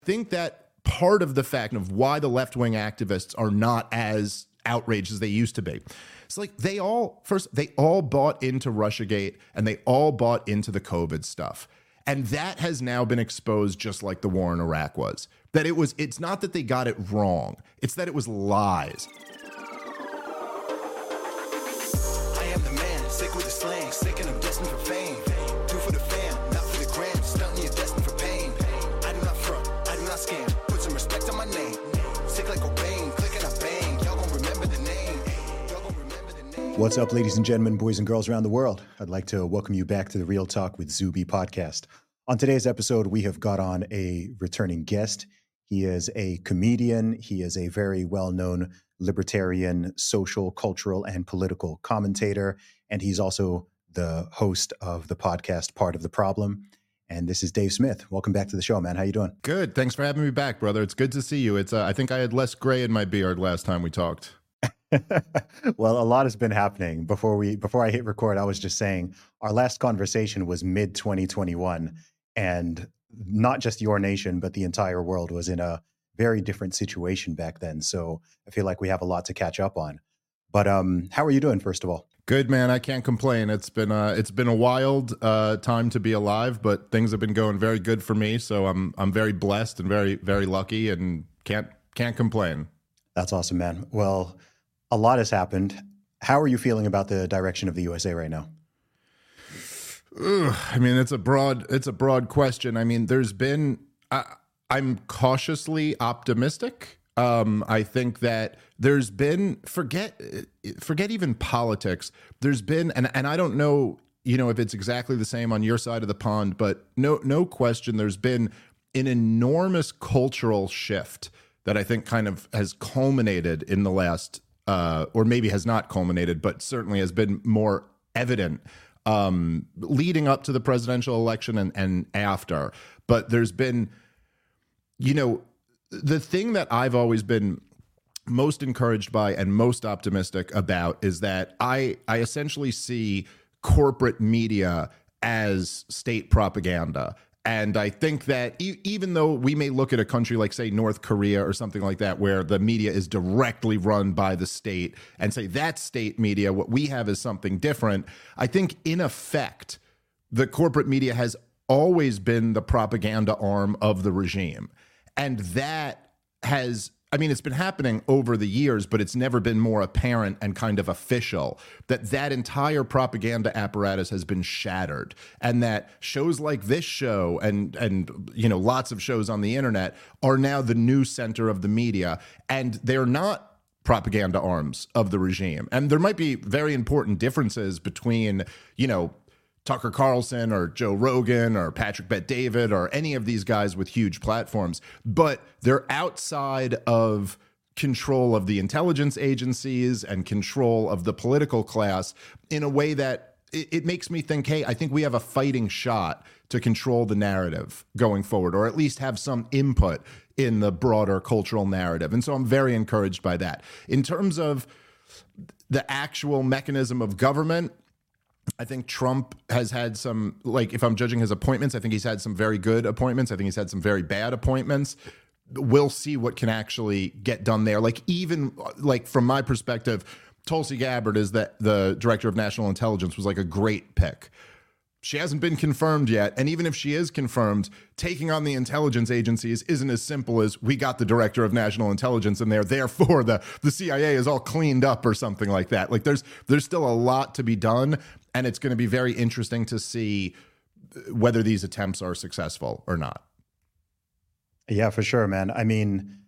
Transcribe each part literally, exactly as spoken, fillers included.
think that part of the fact of why the left-wing activists are not as outraged as they used to be. It's like they all, first, they all bought into Russiagate and they all bought into the COVID stuff. And that has now been exposed just like the war in Iraq was. That it was, it's not that they got it wrong. It's that it was lies. I am the man, sick with the slang, sick and I'm destined for fame. Do for the fam, not for the gram, stunting you're destined for pain. I do not front, I do not scam, put some respect on my name. Sick like Cobain, click and I bang, y'all gon' remember the name. Y'all gon' remember the name. What's up, ladies and gentlemen, boys and girls around the world? I'd like to welcome you back to the Real Talk with Zuby podcast. On today's episode, we have got on a returning guest. He is a comedian. He is a very well-known libertarian, social, cultural, and political commentator. And he's also the host of the podcast, Part of the Problem. And this is Dave Smith. Welcome back to the show, man. How you doing? Good. Thanks for having me back, brother. It's good to see you. It's uh, I think I had less gray in my beard last time we talked. Well, a lot has been happening. Before we before I hit record, I was just saying our last conversation was mid twenty twenty-one, and not just your nation, but the entire world was in a very different situation back then. So I feel like we have a lot to catch up on. But um, how are you doing, first of all? Good, man. I can't complain. It's been uh, it's been a wild uh, time to be alive, but things have been going very good for me. So I'm I'm very blessed and very very lucky, and can't can't complain. That's awesome, man. Well, a lot has happened. How are you feeling about the direction of the U S A right now? Ugh, I mean, it's a broad it's a broad question. I mean, there's been I, I'm cautiously optimistic. Um, I think that there's been forget forget even politics. There's been and and I don't know, you know, if it's exactly the same on your side of the pond, but no no question there's been an enormous cultural shift that I think kind of has culminated in the last uh, or maybe has not culminated, but certainly has been more evident um, leading up to the presidential election and, and after. But there's been, you know, the thing that I've always been most encouraged by and most optimistic about is that I, I essentially see corporate media as state propaganda. And I think that e- even though we may look at a country like, say, North Korea or something like that, where the media is directly run by the state and say that's state media, what we have is something different. I think in effect, the corporate media has always been the propaganda arm of the regime. And that has, I mean, it's been happening over the years, but it's never been more apparent and kind of official that that entire propaganda apparatus has been shattered, and that shows like this show and, and, you know, lots of shows on the internet are now the new center of the media, and they're not propaganda arms of the regime. And there might be very important differences between, you know, Tucker Carlson or Joe Rogan or Patrick Bet-David or any of these guys with huge platforms, but they're outside of control of the intelligence agencies and control of the political class in a way that it, it makes me think, hey, I think we have a fighting shot to control the narrative going forward, or at least have some input in the broader cultural narrative. And so I'm very encouraged by that. In terms of the actual mechanism of government, I think Trump has had some, like, if I'm judging his appointments, I think he's had some very good appointments. I think he's had some very bad appointments. We'll see what can actually get done there. Like, even like from my perspective, Tulsi Gabbard is the, the director of national intelligence was like a great pick. She hasn't been confirmed yet. And even if she is confirmed, taking on the intelligence agencies isn't as simple as we got the director of national intelligence in there, therefore the, the C I A is all cleaned up or something like that. Like there's there's still a lot to be done. And it's going to be very interesting to see whether these attempts are successful or not. Yeah, for sure, man. I mean,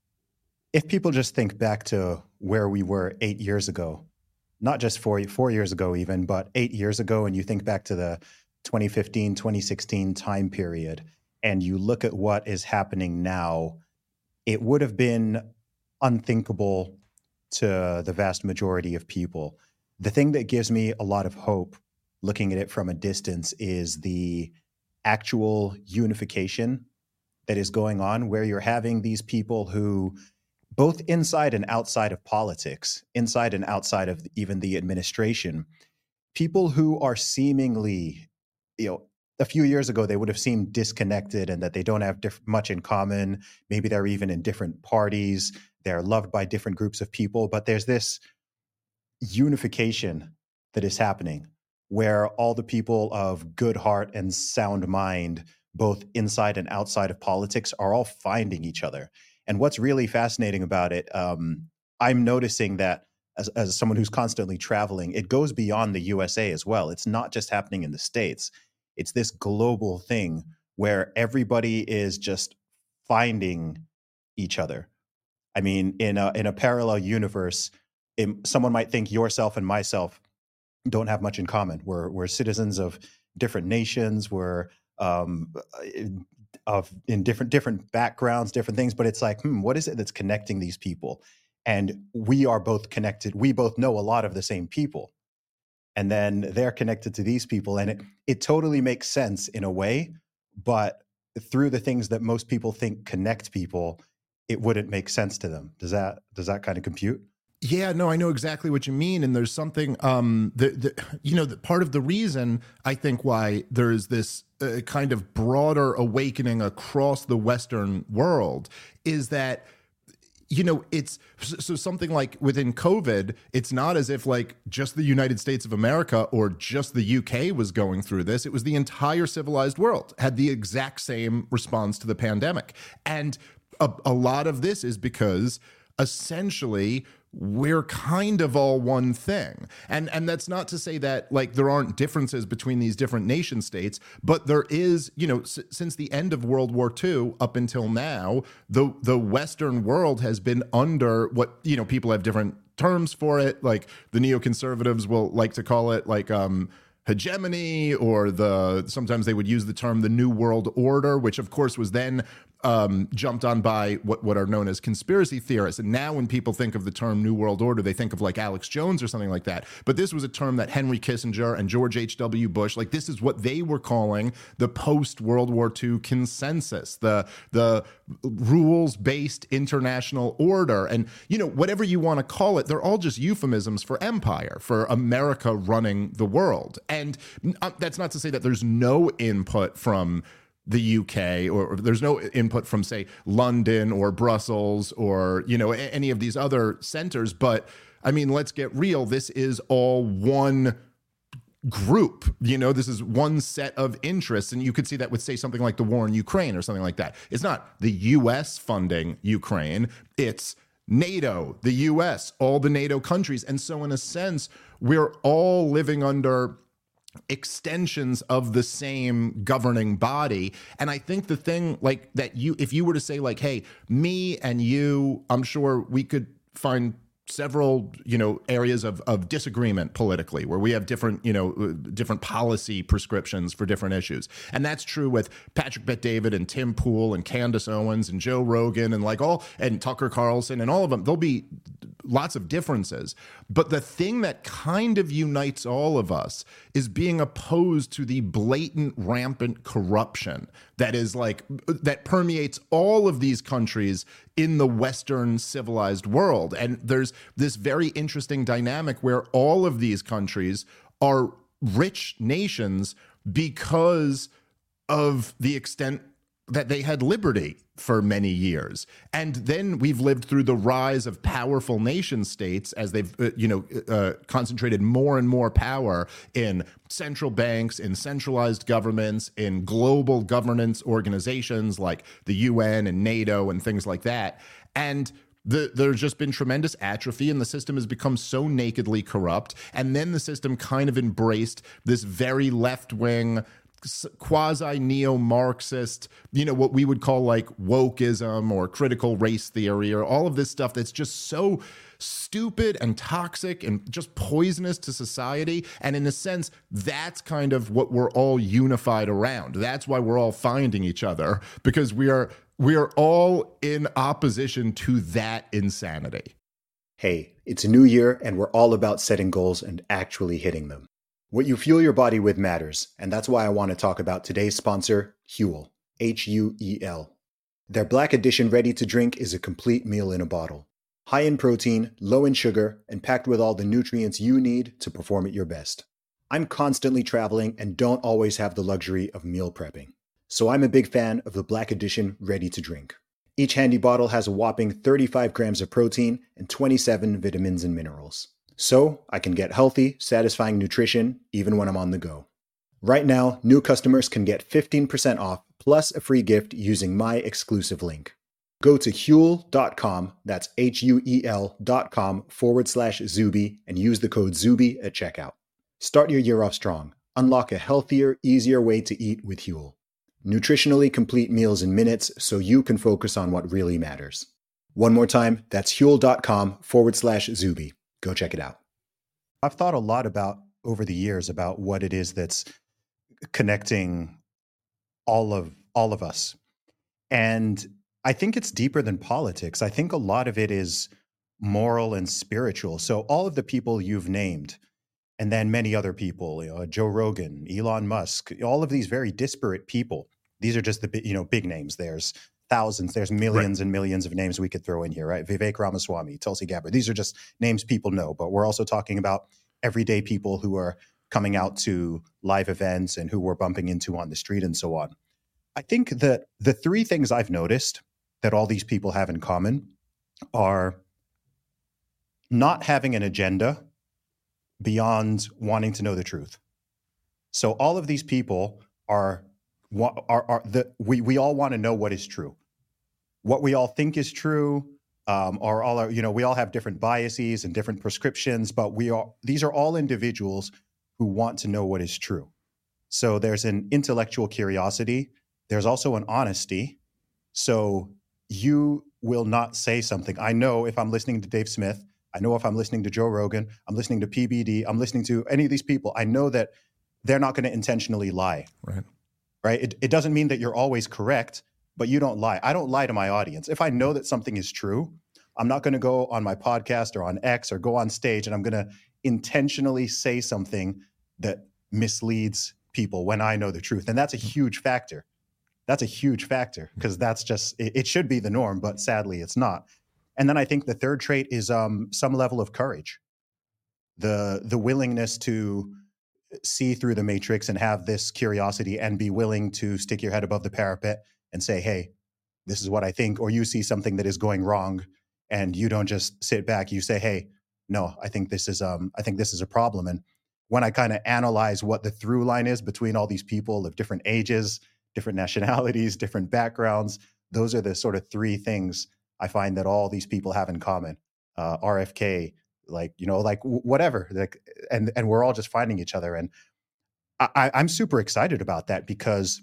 if people just think back to where we were eight years ago, not just four, four years ago even, but eight years ago, and you think back to the twenty fifteen, twenty sixteen time period, and you look at what is happening now, it would have been unthinkable to the vast majority of people. The thing that gives me a lot of hope looking at it from a distance is the actual unification that is going on, where you're having these people who, both inside and outside of politics, inside and outside of even the administration, people who are seemingly, you know, a few years ago, they would have seemed disconnected and that they don't have diff- much in common. Maybe they're even in different parties. They're loved by different groups of people. But there's this unification that is happening where all the people of good heart and sound mind, both inside and outside of politics, are all finding each other. And what's really fascinating about it, um, I'm noticing that as, as someone who's constantly traveling, it goes beyond the U S A as well. It's not just happening in the States. It's this global thing where everybody is just finding each other. I mean, in a, in a parallel universe, it, someone might think yourself and myself don't have much in common. We're we're citizens of different nations. We're um, in, of in different different backgrounds, different things. But it's like, hmm, what is it that's connecting these people? And we are both connected. We both know a lot of the same people. And then they're connected to these people. And it, it totally makes sense in a way, but through the things that most people think connect people, it wouldn't make sense to them. Does that, does that kind of compute? Yeah, no, I know exactly what you mean. And there's something, um, the, the, you know, the, part of the reason I think why there's this uh, kind of broader awakening across the Western world is that, you know, it's so something like within COVID, it's not as if like just the United States of America or just the U K was going through this. It was the entire civilized world had the exact same response to the pandemic. And a, a lot of this is because essentially we're kind of all one thing. And and that's not to say that like there aren't differences between these different nation states, but there is, you know, s- since the end of World War Two up until now, the the Western world has been under what, you know, people have different terms for it. Like the neoconservatives will like to call it like um hegemony, or the sometimes they would use the term the New World Order, which of course was then um, jumped on by what, what are known as conspiracy theorists. And now when people think of the term New World Order, they think of like Alex Jones or something like that. But this was a term that Henry Kissinger and George H W. Bush, like this is what they were calling the post-World War Two consensus, the, the rules-based international order. And, you know, whatever you want to call it, they're all just euphemisms for empire, for America running the world. And that's not to say that there's no input from the U K, or there's no input from, say, London or Brussels or, you know, any of these other centers. But I mean, let's get real. This is all one group, you know, this is one set of interests. And you could see that with, say, something like the war in Ukraine or something like that. It's not the U S funding Ukraine. It's NATO, the U S, all the NATO countries. And so in a sense, we're all living under extensions of the same governing body. And I think the thing like that, you, if you were to say like, hey, me and you, I'm sure we could find several, you know, areas of, of disagreement politically where we have different, you know, different policy prescriptions for different issues. And that's true with Patrick Bet-David and Tim Pool and Candace Owens and Joe Rogan and like all, and Tucker Carlson and all of them. There'll be lots of differences. But the thing that kind of unites all of us is being opposed to the blatant, rampant corruption that is like, that permeates all of these countries in the Western civilized world. And there's this very interesting dynamic where all of these countries are rich nations because of the extent that they had liberty for many years. And then we've lived through the rise of powerful nation states as they've, uh, you know, uh, concentrated more and more power in central banks, in centralized governments, in global governance organizations like the U N and NATO and things like that. And The, there's just been tremendous atrophy, and the system has become so nakedly corrupt. And then the system kind of embraced this very left-wing, quasi-neo-Marxist, you know, what we would call like wokeism or critical race theory or all of this stuff that's just so stupid and toxic and just poisonous to society. And in a sense, that's kind of what we're all unified around. That's why we're all finding each other, because we are we are all in opposition to that insanity. Hey, it's a new year and we're all about setting goals and actually hitting them. What you fuel your body with matters, and that's why I want to talk about today's sponsor, Huel, H U E L. Their Black Edition ready-to-drink is a complete meal in a bottle. High in protein, low in sugar, and packed with all the nutrients you need to perform at your best. I'm constantly traveling and don't always have the luxury of meal prepping. So I'm a big fan of the Black Edition Ready to Drink. Each handy bottle has a whopping thirty-five grams of protein and twenty-seven vitamins and minerals. So I can get healthy, satisfying nutrition even when I'm on the go. Right now, new customers can get fifteen percent off plus a free gift using my exclusive link. Go to Huel dot com, that's H U E L dot com forward slash Zuby, and use the code Zuby at checkout. Start your year off strong. Unlock a healthier, easier way to eat with Huel. Nutritionally complete meals in minutes so you can focus on what really matters. One more time, that's Huel dot com forward slash Zuby. Go check it out. I've thought a lot about over the years about what it is that's connecting all of all of us. And I think it's deeper than politics. I think a lot of it is moral and spiritual. So all of the people you've named, and then many other people, you know, Joe Rogan, Elon Musk, all of these very disparate people. These are just the you know big names. There's thousands, there's millions right. and millions of names we could throw in here, right? Vivek Ramaswamy, Tulsi Gabbard. These are just names people know, but we're also talking about everyday people who are coming out to live events and who we're bumping into on the street and so on. I think that the three things I've noticed that all these people have in common are not having an agenda beyond wanting to know the truth. So all of these people are are, are the we we all want to know what is true, what we all think is true, um, or all our, you know we all have different biases and different prescriptions, but we are these are all individuals who want to know what is true. So there's an intellectual curiosity. There's also an honesty. So you will not say something. I know if I'm listening to Dave Smith, I know if I'm listening to Joe Rogan, I'm listening to P B D, I'm listening to any of these people, I know that they're not going to intentionally lie. Right. Right. It, it doesn't mean that you're always correct, but you don't lie. I don't lie to my audience. If I know that something is true, I'm not going to go on my podcast or on X or go on stage and I'm going to intentionally say something that misleads people when I know the truth. And that's a huge factor. That's a huge factor because that's just, it, it should be the norm, but sadly it's not. And then I think the third trait is um, some level of courage, the the willingness to see through the matrix and have this curiosity and be willing to stick your head above the parapet and say, hey, this is what I think, or you see something that is going wrong and you don't just sit back, you say, hey, no, I think this is um, I think this is a problem. And when I kind of analyze what the through line is between all these people of different ages, different nationalities, different backgrounds, those are the sort of three things I find that all these people have in common. Uh, R F K, like, you know, like w- whatever, like, and, and we're all just finding each other. And I, I'm super excited about that because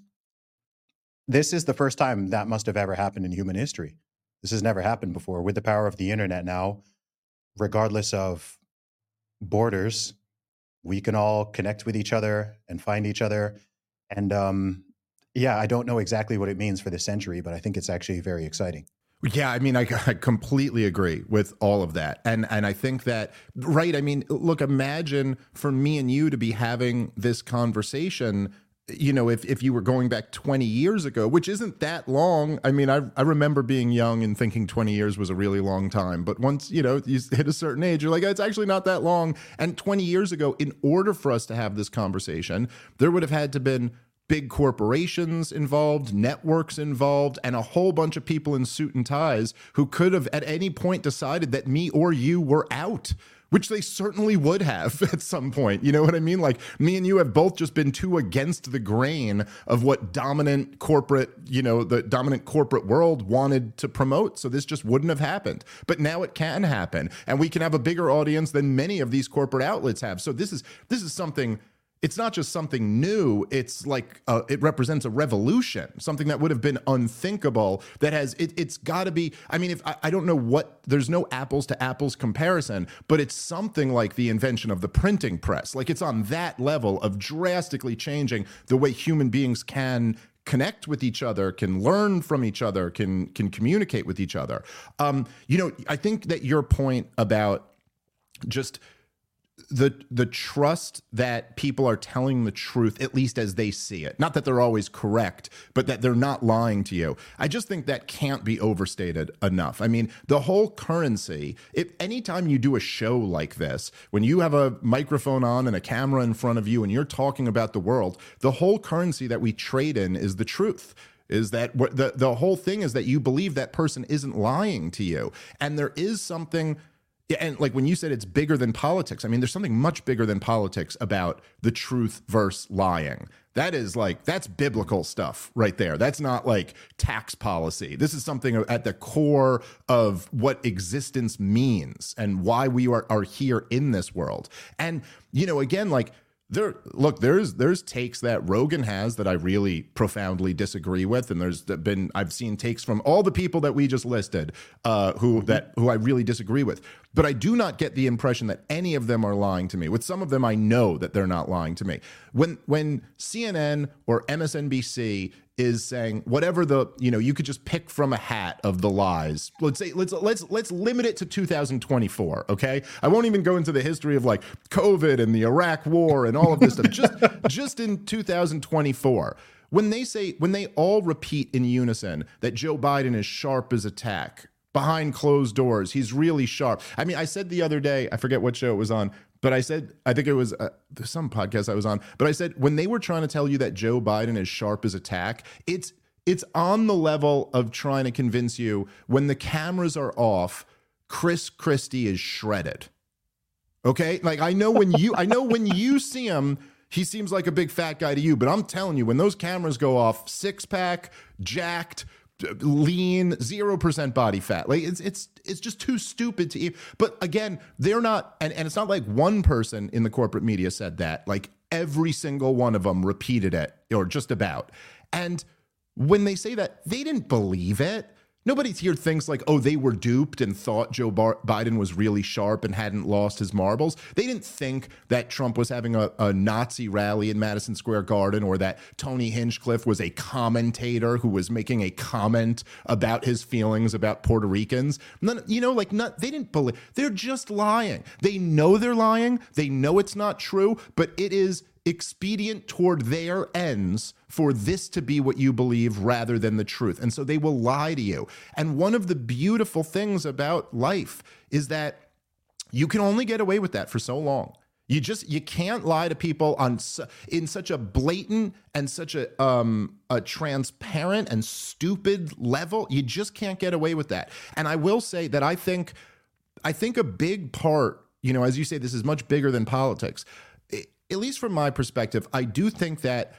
this is the first time that must have ever happened in human history. This has never happened before. With the power of the internet now, regardless of borders, we can all connect with each other and find each other. And um, yeah, I don't know exactly what it means for this century, but I think it's actually very exciting. Yeah, I mean, I, I completely agree with all of that. And and I think that, right, I mean, look, imagine for me and you to be having this conversation, you know, if, if you were going back twenty years ago, which isn't that long. I mean, I I remember being young and thinking twenty years was a really long time. But once, you know, you hit a certain age, you're like, it's actually not that long. And twenty years ago, in order for us to have this conversation, there would have had to been big corporations involved, networks involved, and a whole bunch of people in suit and ties who could have at any point decided that me or you were out, which they certainly would have at some point. You know what I mean? Like, me and you have both just been too against the grain of what dominant corporate, you know, the dominant corporate world wanted to promote. So this just wouldn't have happened. But now it can happen, and we can have a bigger audience than many of these corporate outlets have. So this is this is something. It's not just something new. It's like uh, it represents a revolution, something that would have been unthinkable. That has it, it's got to be. I mean, if I, I don't know what, there's no apples to apples comparison, but it's something like the invention of the printing press. Like, it's on that level of drastically changing the way human beings can connect with each other, can learn from each other, can can communicate with each other. Um, you know, I think that your point about just the the trust that people are telling the truth, at least as they see it. Not that they're always correct, but that they're not lying to you. I just think that can't be overstated enough. I mean, the whole currency, if anytime you do a show like this, when you have a microphone on and a camera in front of you and you're talking about the world, the whole currency that we trade in is the truth. Is that what the, the whole thing is that you believe that person isn't lying to you. And there is something. Yeah, and like when you said it's bigger than politics, I mean, there's something much bigger than politics about the truth versus lying. That is like, that's biblical stuff right there. That's not like tax policy. This is something at the core of what existence means and why we are, are here in this world. And, you know, again, like, There, look, there's there's takes that Rogan has that I really profoundly disagree with, and there's been I've seen takes from all the people that we just listed uh, who mm-hmm. that who I really disagree with. But I do not get the impression that any of them are lying to me. With some of them, I know that they're not lying to me. When when C N N or M S N B C is saying whatever the, you know, you could just pick from a hat of the lies. Let's say let's let's let's limit it to two thousand twenty-four, okay? I won't even go into the history of like COVID and the Iraq war and all of this stuff. Just just in two thousand twenty-four. When they say when they all repeat in unison that Joe Biden is sharp as a tack, behind closed doors, he's really sharp. I mean, I said the other day, I forget what show it was on, but I said, I think it was uh, some podcast I was on, but I said, when they were trying to tell you that Joe Biden is sharp as a tack, it's it's on the level of trying to convince you when the cameras are off, Chris Christie is shredded. Okay? Like, I know when you, I know when you see him, he seems like a big fat guy to you, but I'm telling you, when those cameras go off, six pack, jacked, lean, zero percent body fat. Like it's it's it's just too stupid to eat. But again, they're not, and, and it's not like one person in the corporate media said that. Like every single one of them repeated it, or just about. And when they say that, they didn't believe it. Nobody here thinks like, oh, they were duped and thought Joe Bar- Biden was really sharp and hadn't lost his marbles. They didn't think that Trump was having a, a Nazi rally in Madison Square Garden, or that Tony Hinchcliffe was a commentator who was making a comment about his feelings about Puerto Ricans. None, you know, like not, they didn't believe. They're just lying. They know they're lying. They know it's not true, but it is expedient toward their ends for this to be what you believe rather than the truth. And so they will lie to you. And one of the beautiful things about life is that you can only get away with that for so long. You just, you can't lie to people on in such a blatant and such a um a transparent and stupid level. You just can't get away with that. And I will say that I think I think a big part, you know, as you say, this is much bigger than politics. At least from my perspective, I do think that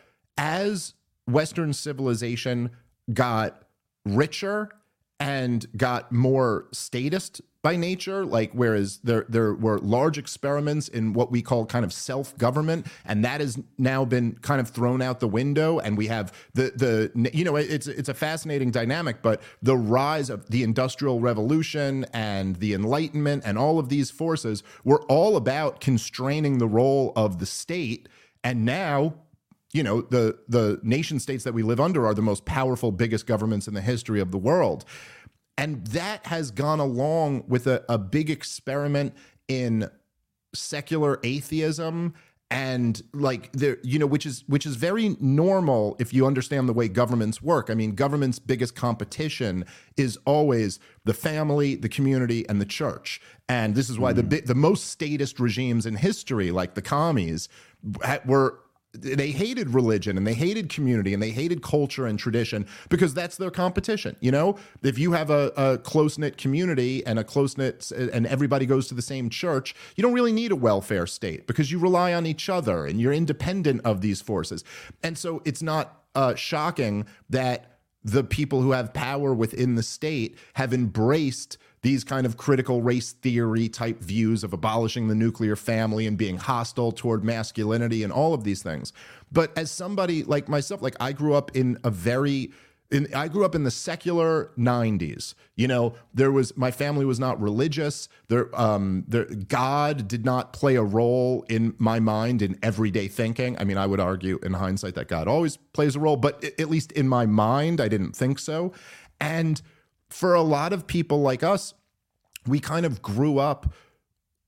as Western civilization got richer and got more statist by nature, like whereas there there were large experiments in what we call kind of self-government, and that has now been kind of thrown out the window, and we have the the you know it's it's a fascinating dynamic, but the rise of the Industrial Revolution and the Enlightenment and all of these forces were all about constraining the role of the state, and now, you know, the the nation states that we live under are the most powerful, biggest governments in the history of the world. And that has gone along with a, a big experiment in secular atheism, and like there, you know, which is which is very normal if you understand the way governments work. I mean, government's biggest competition is always the family, the community, and the church. And this is why mm. the the most statist regimes in history, like the commies, were. They hated religion and they hated community and they hated culture and tradition because that's their competition. You know, if you have a, a close-knit community and a close-knit and everybody goes to the same church, you don't really need a welfare state because you rely on each other and you're independent of these forces. And so it's not uh, shocking that the people who have power within the state have embraced these kind of critical race theory type views of abolishing the nuclear family and being hostile toward masculinity and all of these things. But as somebody like myself, like I grew up in a very, in, I grew up in the secular nineties. You know, there was, my family was not religious. There, um, there, God did not play a role in my mind in everyday thinking. I mean, I would argue in hindsight that God always plays a role, but at least in my mind, I didn't think so. And for a lot of people like us, we kind of grew up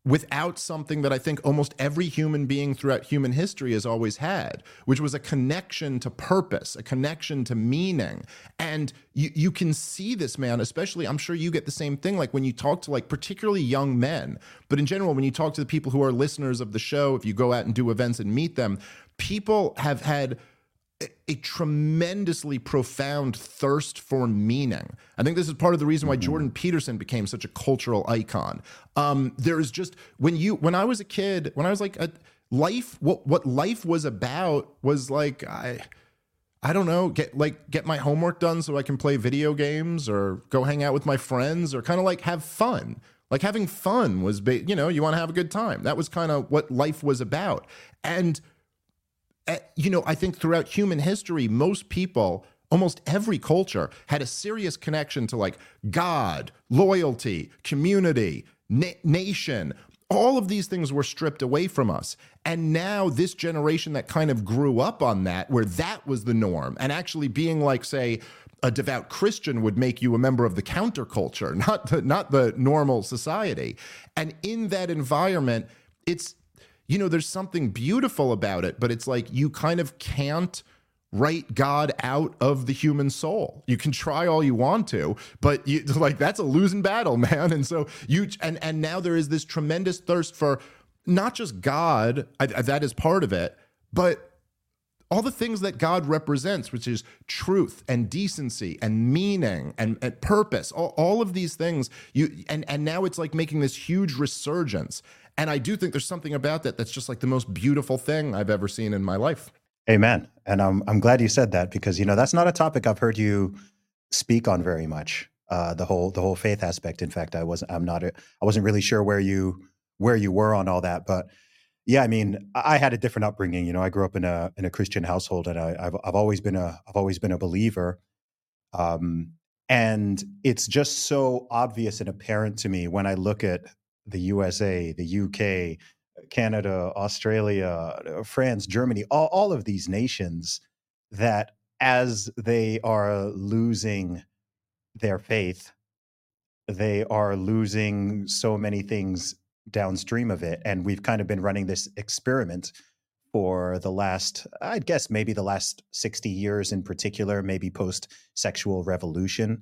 without something that I think almost every human being throughout human history has always had, which was a connection to purpose, a connection to meaning. And you, you can see this, man, especially, I'm sure you get the same thing, like when you talk to like particularly young men, but in general, when you talk to the people who are listeners of the show, if you go out and do events and meet them, people have had a tremendously profound thirst for meaning. I think this is part of the reason why mm-hmm. Jordan Peterson became such a cultural icon. Um, there is just, when you, when I was a kid, when I was like a life, what, what life was about was like, I, I don't know, get like, get my homework done so I can play video games or go hang out with my friends or kind of like have fun. Like having fun was, ba- you know, you want to have a good time. That was kind of what life was about. And Uh, you know, I think throughout human history, most people, almost every culture, had a serious connection to like God, loyalty, community, na- nation. All of these things were stripped away from us. And now this generation that kind of grew up on that, where that was the norm, and actually being like, say, a devout Christian would make you a member of the counterculture, not the, not the normal society. And in that environment, it's, you know, there's something beautiful about it, but it's like you kind of can't write God out of the human soul. You can try all you want to, but you, like that's a losing battle, man. And so you and and now there is this tremendous thirst for not just God, I, I, that is part of it, but all the things that God represents, which is truth and decency and meaning and, and purpose, all, all of these things. You and and now it's like making this huge resurgence. And I do think there's something about that that's just like the most beautiful thing I've ever seen in my life. Amen. And I'm I'm glad you said that because, you know, that's not a topic I've heard you speak on very much. Uh, the whole the whole faith aspect. In fact, I wasn't I'm not a, I wasn't really sure where you where you were on all that. But yeah, I mean, I had a different upbringing. You know, I grew up in a in a Christian household, and I, I've I've always been a I've always been a believer. Um, and it's just so obvious and apparent to me when I look at the U S A, the U K, Canada, Australia, France, Germany, all, all of these nations that as they are losing their faith, they are losing so many things downstream of it. And we've kind of been running this experiment for the last, I'd guess maybe the last sixty years in particular, maybe post-sexual revolution,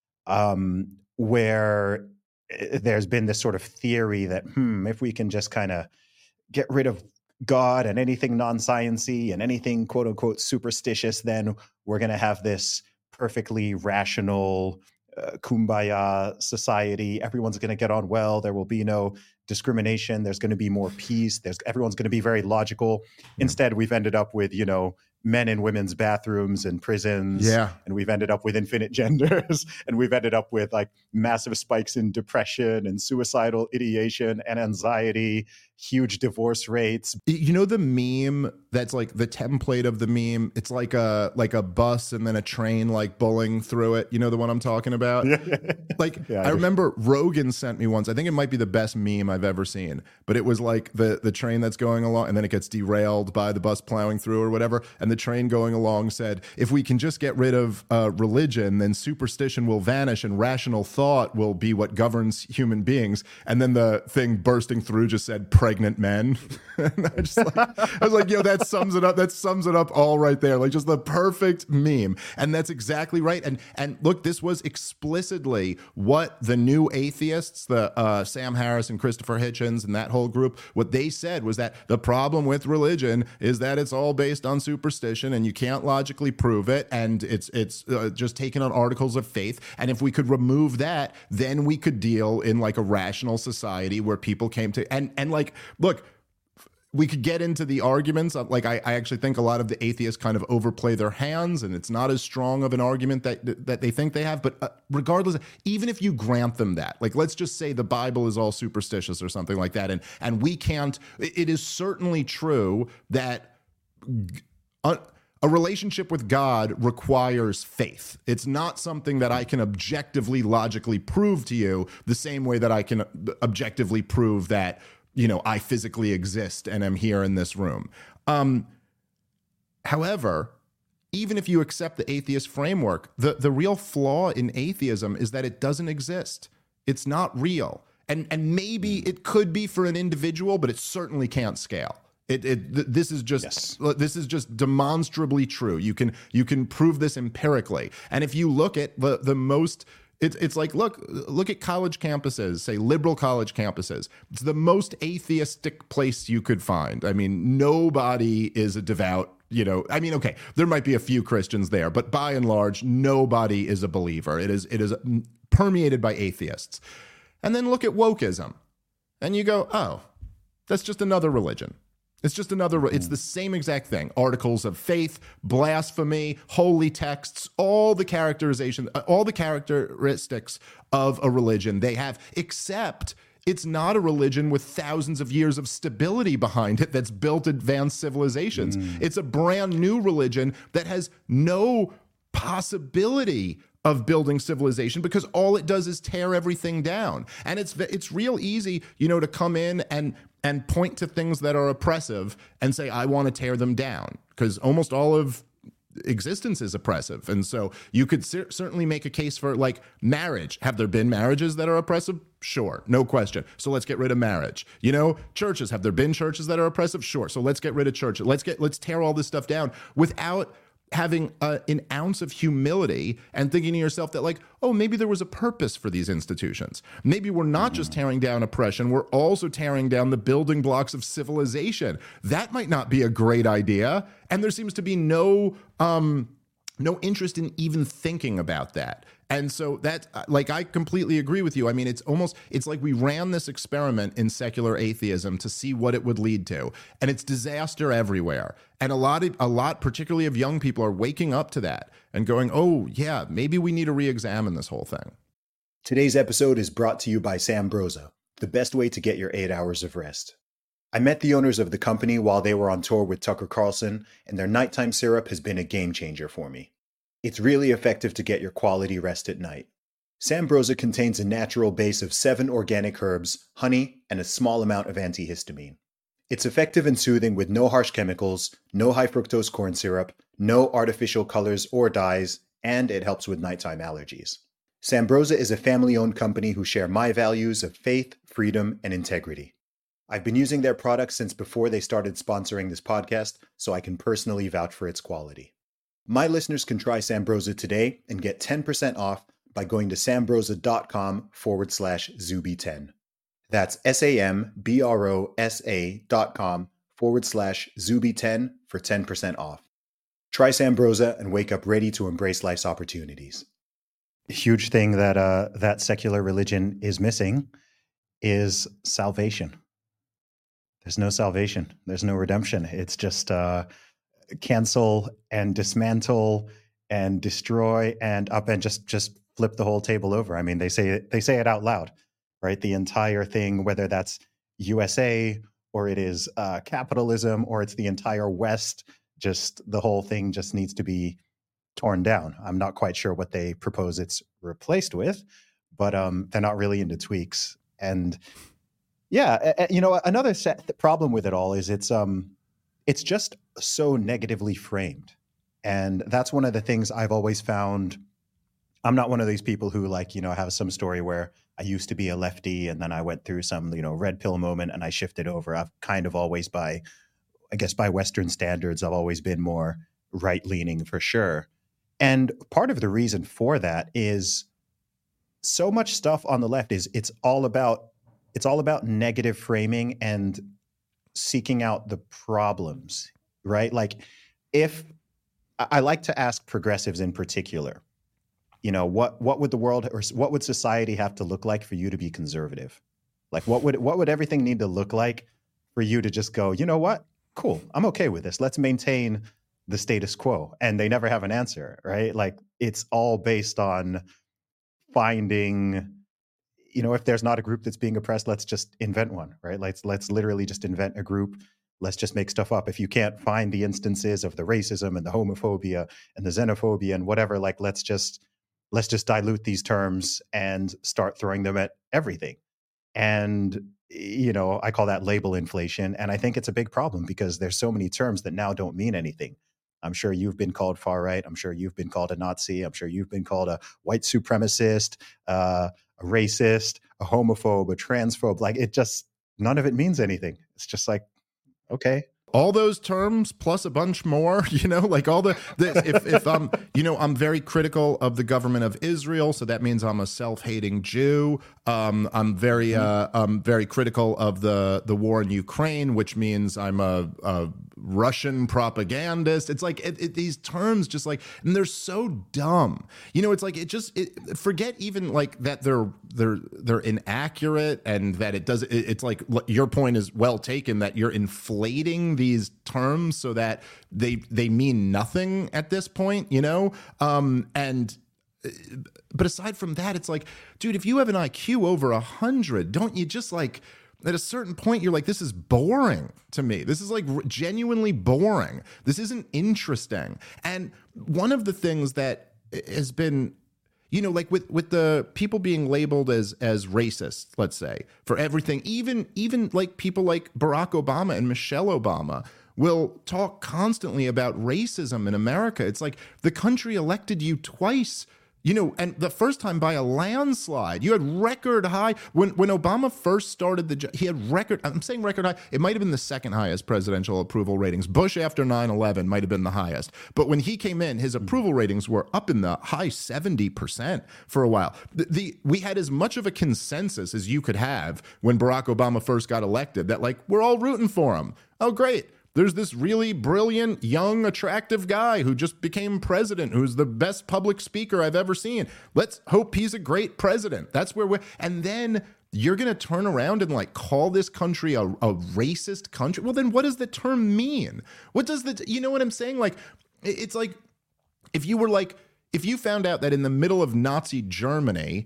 um, where there's been this sort of theory that, hmm, if we can just kind of get rid of God and anything non-sciency and anything quote unquote superstitious, then we're going to have this perfectly rational uh, kumbaya society. Everyone's going to get on well. There will be no discrimination. There's going to be more peace. There's everyone's going to be very logical. Instead, we've ended up with, you know, men in women's bathrooms and prisons. Yeah. And we've ended up with infinite genders. And we've ended up with like massive spikes in depression and suicidal ideation and anxiety, huge divorce rates. You know the meme that's like the template of the meme? It's like a like a bus and then a train like bowling through it. You know the one I'm talking about? Like yeah, I, I remember Rogan sent me once. I think it might be the best meme I've ever seen. But it was like the the train that's going along and then it gets derailed by the bus plowing through or whatever. And the train going along said, if we can just get rid of uh, religion, then superstition will vanish and rational thought will be what governs human beings. And then the thing bursting through just said, pregnant men. And I just like, I was like, yo, that sums it up. That sums it up all right there. Like just the perfect meme. And that's exactly right. And and look, this was explicitly what the new atheists, the uh, Sam Harris and Christopher Hitchens and that whole group, what they said was that the problem with religion is that it's all based on superstition and you can't logically prove it. And it's it's uh, just taken on articles of faith. And if we could remove that, then we could deal in like a rational society where people came to and and like, look, we could get into the arguments. Like, I, I actually think a lot of the atheists kind of overplay their hands, and it's not as strong of an argument that that they think they have. But uh, regardless, even if you grant them that, like, let's just say the Bible is all superstitious or something like that, and and we can't. It is certainly true that a, a relationship with God requires faith. It's not something that I can objectively, logically prove to you the same way that I can objectively prove that, you know, I physically exist and am here in this room. Um, however, even if you accept the atheist framework, the, the real flaw in atheism is that it doesn't exist. It's not real. And and maybe it could be for an individual, but it certainly can't scale. It, it th- this is just Yes. this is just demonstrably true. You can you can prove this empirically. And if you look at the the most, it's it's like look look at college campuses, say liberal college campuses. It's the most atheistic place you could find. I mean, nobody is a devout. You know, I mean, okay, there might be a few Christians there, but by and large, nobody is a believer. It is it is permeated by atheists. And then look at wokeism, and you go, oh, that's just another religion. It's just another, it's the same exact thing. Articles of faith, blasphemy, holy texts, all the characterization, all the characteristics of a religion they have, except it's not a religion with thousands of years of stability behind it that's built advanced civilizations. Mm. It's a brand new religion that has no possibility of building civilization because all it does is tear everything down. And it's it's real easy, you know, to come in and and point to things that are oppressive and say, I want to tear them down, because almost all of existence is oppressive. And so you could cer- certainly make a case for like marriage. Have there been marriages that are oppressive? Sure, no question. So let's get rid of marriage. You know, churches, have there been churches that are oppressive? Sure. So let's get rid of churches. Let's get let's tear all this stuff down without having a, an ounce of humility and thinking to yourself that like, oh, maybe there was a purpose for these institutions. Maybe we're not just tearing down oppression, we're also tearing down the building blocks of civilization. That might not be a great idea. And there seems to be no um, no interest in even thinking about that. And so that, like, I completely agree with you. I mean, it's almost, it's like we ran this experiment in secular atheism to see what it would lead to. And it's disaster everywhere. And a lot of, a lot, particularly of young people, are waking up to that and going, oh, yeah, maybe we need to re-examine this whole thing. Today's episode is brought to you by Sambroza, the best way to get your eight hours of rest. I met the owners of the company while they were on tour with Tucker Carlson, and their nighttime syrup has been a game changer for me. It's really effective to get your quality rest at night. Sambroza contains a natural base of seven organic herbs, honey, and a small amount of antihistamine. It's effective and soothing with no harsh chemicals, no high fructose corn syrup, no artificial colors or dyes, and it helps with nighttime allergies. Sambroza is a family-owned company who share my values of faith, freedom, and integrity. I've been using their products since before they started sponsoring this podcast, so I can personally vouch for its quality. My listeners can try Sambroza today and get ten percent off by going to sambroza.com forward slash Zuby10. That's S-A-M-B-R-O-S-A dot com forward slash Zuby10 for ten percent off. Try Sambroza and wake up ready to embrace life's opportunities. Huge thing that uh, that secular religion is missing is salvation. There's no salvation. There's no redemption. It's just uh, cancel and dismantle and destroy and up and just just flip the whole table over. I mean, they say it, they say it out loud, right? The entire thing, whether that's U S A or it is uh, capitalism or it's the entire West, just the whole thing just needs to be torn down. I'm not quite sure what they propose it's replaced with, but um, they're not really into tweaks. And yeah, you know, another set, problem with it all is it's um, it's just so negatively framed. And that's one of the things I've always found. I'm not one of these people who, like, you know, have some story where I used to be a lefty and then I went through some, you know, red pill moment and I shifted over. I've kind of always, by, I guess, by Western standards, I've always been more right leaning for sure. And part of the reason for that is so much stuff on the left is it's all about it's all about negative framing and seeking out the problems, right? Like, if I like to ask progressives in particular, you know, what what would the world or what would society have to look like for you to be conservative? Like, what would what would everything need to look like for you to just go, you know what? Cool, I'm okay with this. Let's maintain the status quo. And they never have an answer, right? Like, it's all based on finding, you know, if there's not a group that's being oppressed, let's just invent one, right? Let's let's literally just invent a group. Let's just make stuff up. If you can't find the instances of the racism and the homophobia and the xenophobia and whatever, like, let's just let's just dilute these terms and start throwing them at everything. And, you know, I call that label inflation. And I think it's a big problem because there's so many terms that now don't mean anything. I'm sure you've been called far right. I'm sure you've been called a Nazi. I'm sure you've been called a white supremacist, uh, a racist, a homophobe, a transphobe. Like it just, none of it means anything. It's just like, okay. All those terms plus a bunch more, you know, like all the, the if, if I'm, you know, I'm very critical of the government of Israel. So that means I'm a self-hating Jew. Um, I'm very, uh, I'm very critical of the, the war in Ukraine, which means I'm a, a Russian propagandist. It's like it, it, these terms just like, and they're so dumb, you know, it's like, it just, it, forget even like that they're, they're, they're inaccurate and that it does, it, it's like your point is well taken that you're inflating these terms so that they, they mean nothing at this point, you know? Um, and, but aside from that, it's like, dude, if you have an I Q over a hundred, don't you just like, at a certain point, you're like, this is boring to me. This is like genuinely boring. This isn't interesting. And one of the things that has been, you know, like with, with the people being labeled as as racist, let's say, for everything, even even like people like Barack Obama and Michelle Obama will talk constantly about racism in America. It's like the country elected you twice. You know, and the first time by a landslide, you had record high when when Obama first started the he had record. I'm saying record high. It might have been the second highest presidential approval ratings. Bush after nine eleven might have been the highest. But when he came in, his approval ratings were up in the high seventy percent for a while. The, the we had as much of a consensus as you could have when Barack Obama first got elected that like we're all rooting for him. Oh, great. There's this really brilliant, young, attractive guy who just became president, who's the best public speaker I've ever seen. Let's hope he's a great president. That's where we're, and then you're going to turn around and like call this country a, a racist country. Well, then what does the term mean? What does the, you know what I'm saying? Like, it's like, if you were like, if you found out that in the middle of Nazi Germany,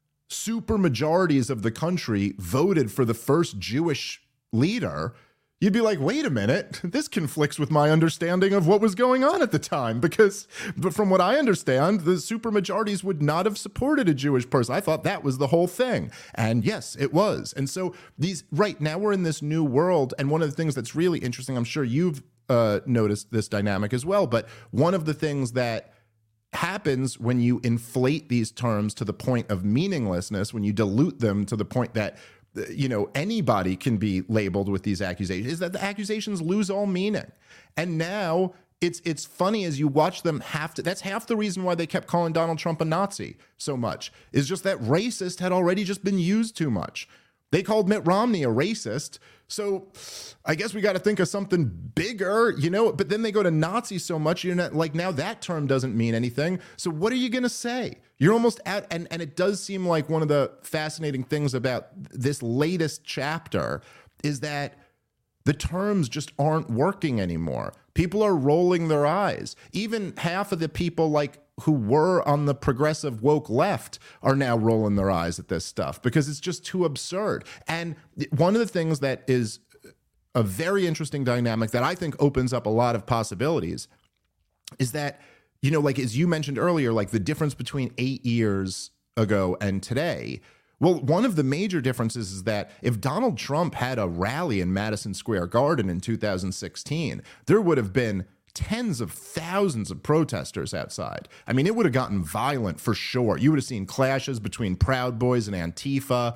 super majorities of the country voted for the first Jewish leader, you'd be like, wait a minute, this conflicts with my understanding of what was going on at the time. Because but from what I understand, the supermajorities would not have supported a Jewish person. I thought that was the whole thing. And yes, it was. And so these right now we're in this new world. And one of the things that's really interesting, I'm sure you've uh, noticed this dynamic as well. But one of the things that happens when you inflate these terms to the point of meaninglessness, when you dilute them to the point that you know, anybody can be labeled with these accusations, is that the accusations lose all meaning. And now it's it's funny as you watch them have to, that's half the reason why they kept calling Donald Trump a Nazi so much, is just that racist had already just been used too much. They called Mitt Romney a racist. So I guess we got to think of something bigger, you know, but then they go to Nazi so much, you're not like, now that term doesn't mean anything. So what are you going to say? You're almost at, and, and it does seem like one of the fascinating things about this latest chapter is that the terms just aren't working anymore. People are rolling their eyes. Even half of the people like who were on the progressive woke left are now rolling their eyes at this stuff because it's just too absurd. And one of the things that is a very interesting dynamic that I think opens up a lot of possibilities is that, you know, like as you mentioned earlier, like the difference between eight years ago and today. Well, one of the major differences is that if Donald Trump had a rally in Madison Square Garden in two thousand sixteen, there would have been tens of thousands of protesters outside. I mean, it would have gotten violent for sure. You would have seen clashes between Proud Boys and Antifa.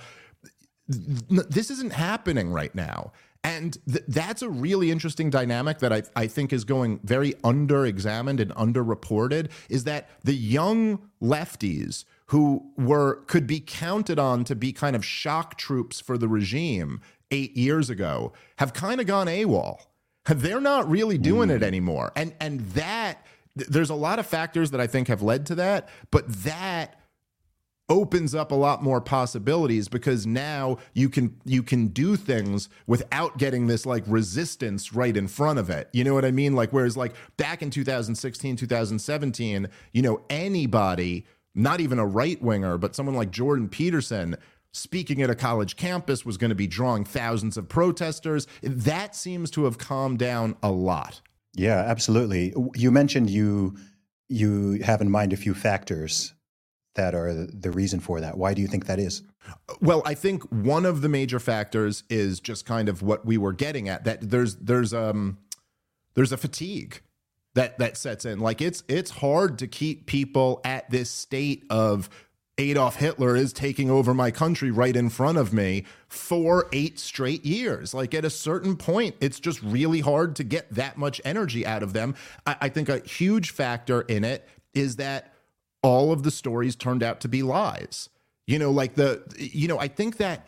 This isn't happening right now. And th- that's a really interesting dynamic that I, I think is going very under-examined and under-reported, is that the young lefties who were could be counted on to be kind of shock troops for the regime eight years ago have kind of gone AWOL. They're not really doing mm. it anymore. And and that, there's a lot of factors that I think have led to that, but that opens up a lot more possibilities because now you can you can do things without getting this like resistance right in front of it. You know what I mean? Like, whereas like back in two thousand sixteen, two thousand seventeen, you know, anybody, not even a right winger, but someone like Jordan Peterson speaking at a college campus was going to be drawing thousands of protesters. That seems to have calmed down a lot. Yeah, absolutely. You mentioned you you have in mind a few factors that are the reason for that. Why do you think that is? Well, I think one of the major factors is just kind of what we were getting at, that there's there's um there's a fatigue that that sets in. Like it's it's hard to keep people at this state of Adolf Hitler is taking over my country right in front of me for eight straight years. Like at a certain point, it's just really hard to get that much energy out of them. I, I think a huge factor in it is that all of the stories turned out to be lies. You know, like the, you know, I think that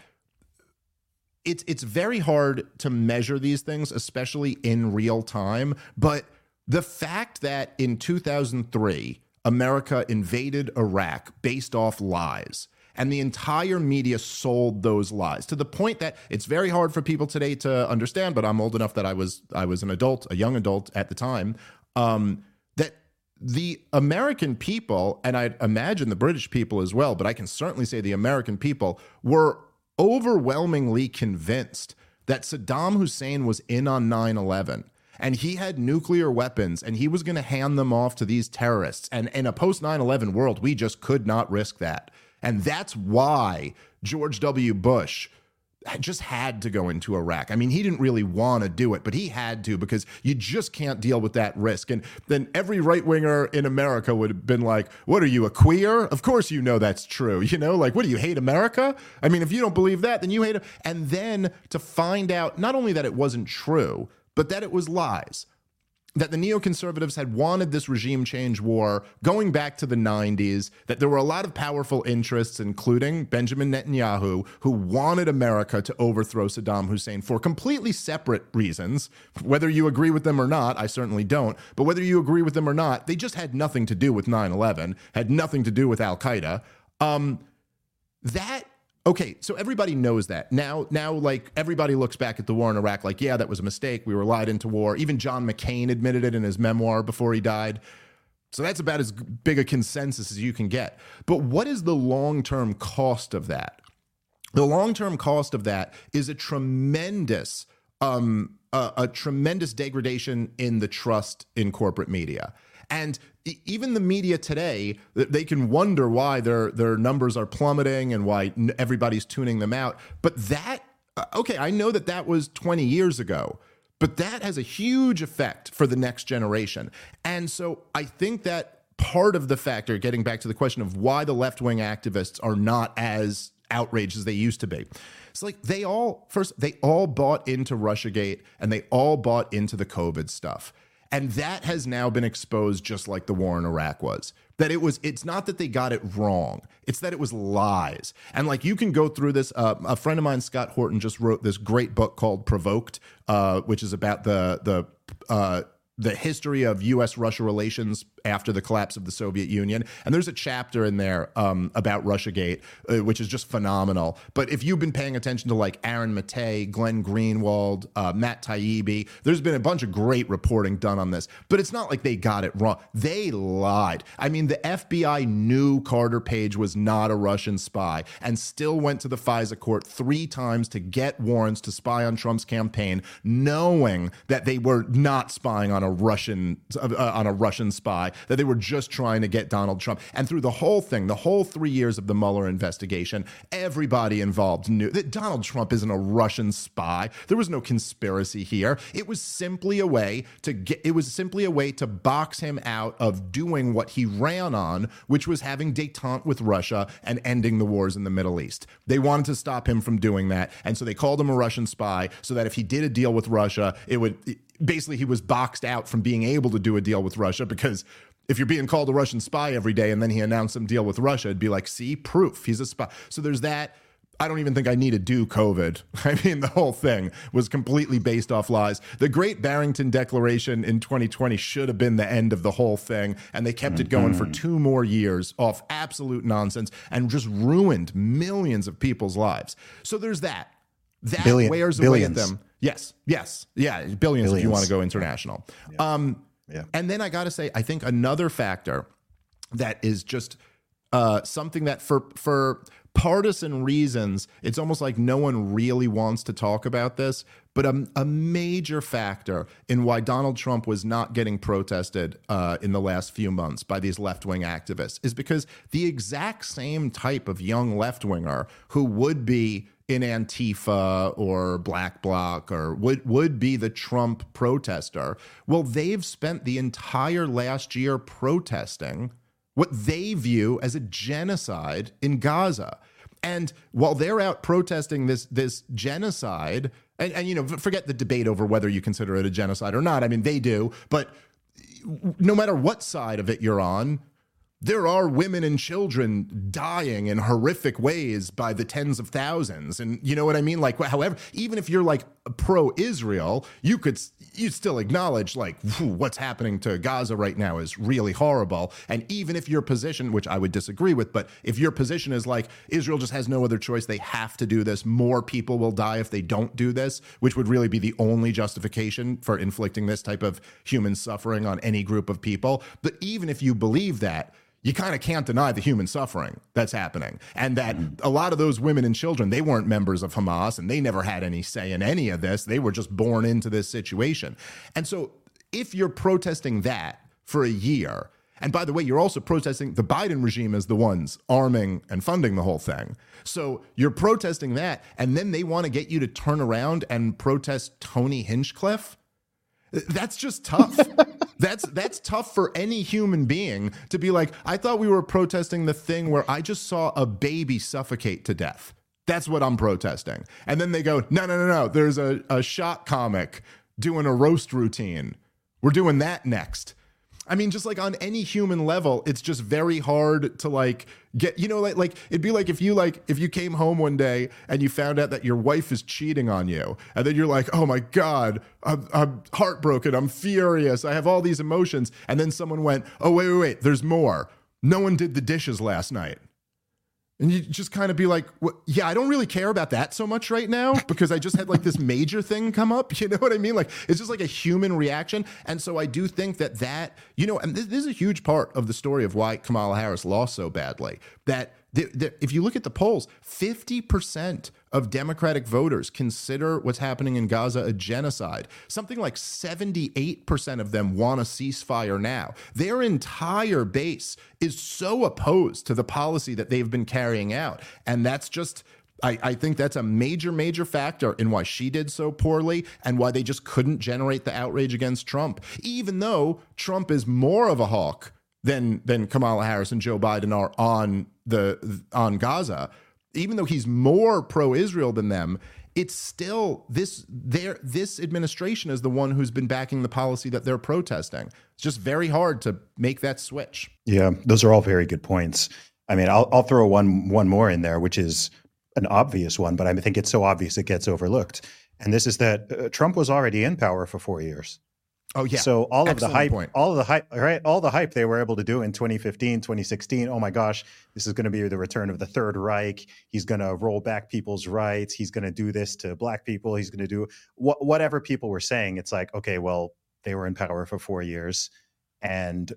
it's it's very hard to measure these things, especially in real time. But the fact that in two thousand three, America invaded Iraq based off lies, and the entire media sold those lies to the point that it's very hard for people today to understand. But I'm old enough that I was I was an adult, a young adult at the time, um, that the American people, and I'd imagine the British people as well, but I can certainly say the American people were overwhelmingly convinced that Saddam Hussein was in on nine eleven. And he had nuclear weapons, and he was going to hand them off to these terrorists. And in a post nine eleven world, we just could not risk that. And that's why George W. Bush just had to go into Iraq. I mean, he didn't really want to do it, but he had to, because you just can't deal with that risk. And then every right-winger in America would have been like, what are you, a queer? Of course you know that's true. You know, like, what do you hate America? I mean, if you don't believe that, then you hate it. And then to find out not only that it wasn't true, but that it was lies, that the neoconservatives had wanted this regime change war going back to the nineties, that there were a lot of powerful interests, including Benjamin Netanyahu, who wanted America to overthrow Saddam Hussein for completely separate reasons. Whether you agree with them or not, I certainly don't, but whether you agree with them or not, they just had nothing to do with nine eleven, had nothing to do with Al-Qaeda. Um, that Okay, so everybody knows that. Now, now, like, everybody looks back at the war in Iraq like, yeah, that was a mistake. We were lied into war. Even John McCain admitted it in his memoir before he died. So that's about as big a consensus as you can get. But what is the long-term cost of that? The long-term cost of that is a tremendous, um, a, a tremendous degradation in the trust in corporate media. And even the media today, they can wonder why their their numbers are plummeting and why everybody's tuning them out. But that, okay, I know that that was twenty years ago, but that has a huge effect for the next generation. And so I think that part of the factor, getting back to the question of why the left-wing activists are not as outraged as they used to be. It's like they all, first, they all bought into Russiagate and they all bought into the COVID stuff. And that has now been exposed just like the war in Iraq was. That it was, it's not that they got it wrong. It's that it was lies. And like, you can go through this. Uh, a friend of mine, Scott Horton, just wrote this great book called Provoked, uh, which is about the, the, uh, the history of U S Russia relations after the collapse of the Soviet Union. And there's a chapter in there um, about Russiagate, uh, which is just phenomenal. But if you've been paying attention to like Aaron Mattei, Glenn Greenwald, uh, Matt Taibbi, there's been a bunch of great reporting done on this. But it's not like they got it wrong. They lied. I mean, the F B I knew Carter Page was not a Russian spy and still went to the FISA court three times to get warrants to spy on Trump's campaign, knowing that they were not spying on a Russian uh, on a Russian spy, that they were just trying to get Donald Trump. And through the whole thing, the whole three years of the Mueller investigation, everybody involved knew that Donald Trump isn't a Russian spy. There was no conspiracy here. It was simply a way to get, it was simply a way to box him out of doing what he ran on, which was having détente with Russia and ending the wars in the Middle East. They wanted to stop him from doing that. And so they called him a Russian spy so that if he did a deal with Russia, it would, basically he was boxed out from being able to do a deal with Russia, because if you're being called a Russian spy every day and then he announced some deal with Russia, it'd be like, see, proof, he's a spy. So there's that. I don't even think I need to do COVID. I mean, the whole thing was completely based off lies. The Great Barrington Declaration in twenty twenty should have been the end of the whole thing, and they kept mm-hmm. it going for two more years off absolute nonsense and just ruined millions of people's lives. So there's that. That Billion, wears billions. away at them. Yes, yes, yeah, billions, billions. if you want to go international. Yeah. Um, yeah. And then I got to say, I think another factor that is just uh, something that for for partisan reasons, it's almost like no one really wants to talk about this, but a, a major factor in why Donald Trump was not getting protested uh, in the last few months by these left-wing activists is because the exact same type of young left-winger who would be in Antifa or Black Bloc or would, would be the Trump protester, well, they've spent the entire last year protesting what they view as a genocide in Gaza. And while they're out protesting this this genocide, and, and you know, forget the debate over whether you consider it a genocide or not. I mean, they do. But no matter what side of it you're on, there are women and children dying in horrific ways by the tens of thousands. And you know what I mean? Like, however, even if you're like pro-Israel, you could you still acknowledge like whew, what's happening to Gaza right now is really horrible. And even if your position, which I would disagree with, but if your position is like Israel just has no other choice, they have to do this, more people will die if they don't do this, which would really be the only justification for inflicting this type of human suffering on any group of people. But even if you believe that, you kind of can't deny the human suffering that's happening. And that a lot of those women and children, they weren't members of Hamas and they never had any say in any of this. They were just born into this situation. And so if you're protesting that for a year, and by the way, you're also protesting the Biden regime as the ones arming and funding the whole thing. So you're protesting that, and then they want to get you to turn around and protest Tony Hinchcliffe. That's just tough. That's that's tough for any human being to be like, I thought we were protesting the thing where I just saw a baby suffocate to death. That's what I'm protesting. And then they go, no, no, no, no. There's a, a shot comic doing a roast routine. We're doing that next. I mean, just like on any human level, it's just very hard to like get, you know, like, like it'd be like if you like, if you came home one day and you found out that your wife is cheating on you, and then you're like, oh my God, I'm, I'm heartbroken. I'm furious. I have all these emotions. And then someone went, oh, wait, wait, wait, there's more. No one did the dishes last night. And you just kind of be like, well, yeah, I don't really care about that so much right now because I just had like this major thing come up. You know what I mean? Like, it's just like a human reaction. And so I do think that that, you know, and this, this is a huge part of the story of why Kamala Harris lost so badly, that the, the, if you look at the polls, fifty percent of Democratic voters consider what's happening in Gaza a genocide. Something like seventy-eight percent of them want a ceasefire now. Their entire base is so opposed to the policy that they've been carrying out. And that's just, I, I think that's a major, major factor in why she did so poorly and why they just couldn't generate the outrage against Trump, even though Trump is more of a hawk than than Kamala Harris and Joe Biden are on the on Gaza. Even though he's more pro-Israel than them, it's still this their this administration is the one who's been backing the policy that they're protesting. It's just very hard to make that switch. Yeah, those are all very good points. I mean, I'll I'll throw one one more in there, which is an obvious one, but I think it's so obvious it gets overlooked. And this is that uh, Trump was already in power for four years. Oh yeah. So all Excellent of the hype, point. all of the hype, right? All the hype they were able to do in twenty fifteen, twenty sixteen. Oh my gosh, this is going to be the return of the Third Reich. He's going to roll back people's rights. He's going to do this to black people. He's going to do wh- whatever people were saying. It's like, okay, well, they were in power for four years. And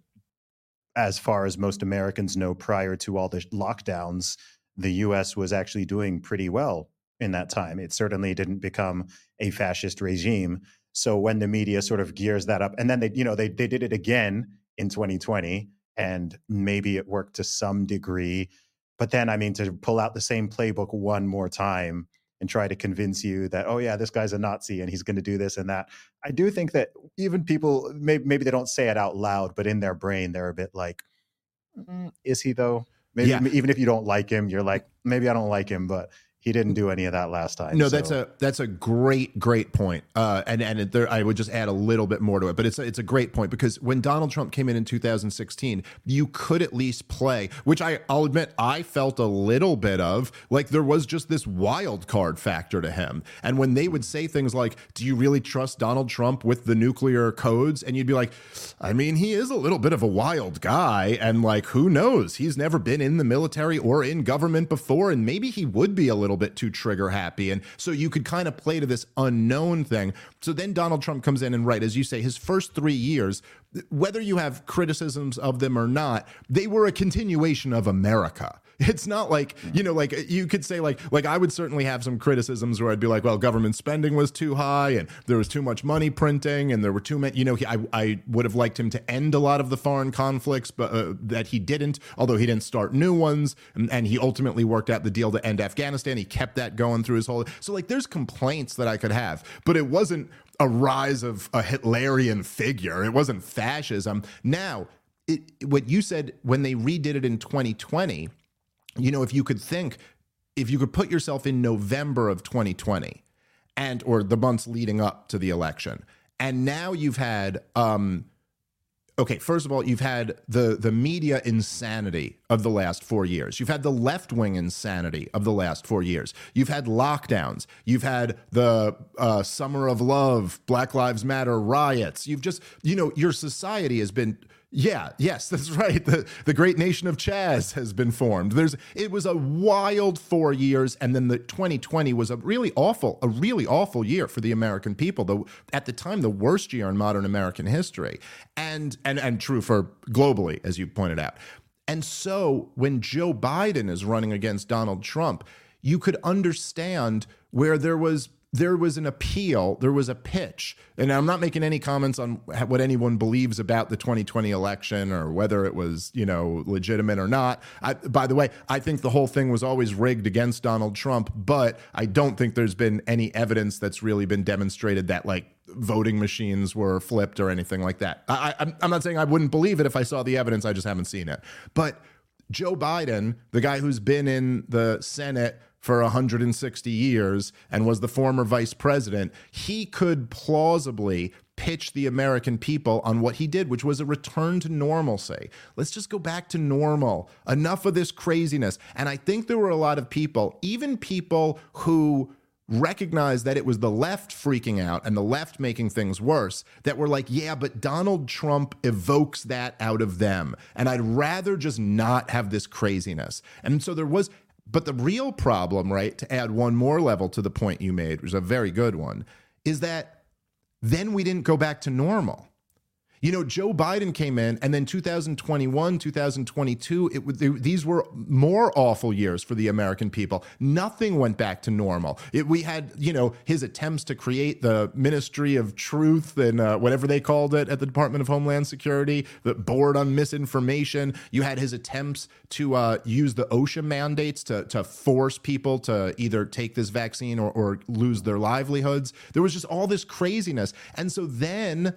as far as most Americans know, prior to all the lockdowns, the U S was actually doing pretty well in that time. It certainly didn't become a fascist regime. So when the media sort of gears that up, and then they, you know, they they did it again in twenty twenty, and maybe it worked to some degree. But then, I mean, to pull out the same playbook one more time and try to convince you that, oh yeah, this guy's a Nazi and he's going to do this and that. I do think that even people, maybe, maybe they don't say it out loud, but in their brain, they're a bit like, mm, is he though? Maybe Yeah. even if you don't like him, you're like, maybe I don't like him, but he didn't do any of that last time. No, so. that's a that's a great great point. Uh, and and it, there, I would just add a little bit more to it, but it's a, it's a great point because when Donald Trump came in in two thousand sixteen, you could at least play, which I I'll admit I felt a little bit of, like there was just this wild card factor to him. And when they would say things like, "Do you really trust Donald Trump with the nuclear codes?" and you'd be like, "I mean, he is a little bit of a wild guy, and like who knows? He's never been in the military or in government before, and maybe he would be a little bit too trigger happy." And so you could kind of play to this unknown thing. So then Donald Trump comes in and, right, as you say, his first three years, whether you have criticisms of them or not, they were a continuation of America. It's not like, you know, like you could say like, like I would certainly have some criticisms where I'd be like, well, government spending was too high and there was too much money printing and there were too many, you know, he, I, I would have liked him to end a lot of the foreign conflicts, but uh, that he didn't, although he didn't start new ones. And, and he ultimately worked out the deal to end Afghanistan. He kept that going through his whole, so like there's complaints that I could have, but it wasn't a rise of a Hitlerian figure. It wasn't fascism. Now, it, what you said when they redid it in twenty twenty, you know, if you could think, if you could put yourself in November of twenty twenty and or the months leading up to the election, and now you've had, um, okay, first of all, you've had the the media insanity of the last four years. You've had the left-wing insanity of the last four years. You've had lockdowns. You've had the uh, Summer of Love, Black Lives Matter riots. You've just, you know, your society has been... Yeah, yes, that's right. The the great nation of Chaz has been formed. There's it was a wild four years, and then the twenty twenty was a really awful, a really awful year for the American people. Though at the time, the worst year in modern American history, and and and true for globally, as you pointed out. And so when Joe Biden is running against Donald Trump, you could understand where there was. There was an appeal, there was a pitch, and I'm not making any comments on what anyone believes about the twenty twenty election or whether it was, you know, legitimate or not. I, by the way, I think the whole thing was always rigged against Donald Trump, but I don't think there's been any evidence that's really been demonstrated that, like, voting machines were flipped or anything like that. I, I, I'm not saying I wouldn't believe it if I saw the evidence, I just haven't seen it. But Joe Biden, the guy who's been in the Senate for one hundred sixty years and was the former vice president, he could plausibly pitch the American people on what he did, which was a return to normalcy. Let's just go back to normal. Enough of this craziness. And I think there were a lot of people, even people who recognized that it was the left freaking out and the left making things worse, that were like, yeah, but Donald Trump evokes that out of them. And I'd rather just not have this craziness. And so there was... But the real problem, right, to add one more level to the point you made, which is a very good one, is that then we didn't go back to normal. You know, Joe Biden came in, and then two thousand twenty-one, two thousand twenty-two, it, it, these were more awful years for the American people. Nothing went back to normal. It, we had, you know, his attempts to create the Ministry of Truth and uh, whatever they called it at the Department of Homeland Security, the Board on Misinformation. You had his attempts to uh, use the OSHA mandates to, to force people to either take this vaccine or, or lose their livelihoods. There was just all this craziness. And so then...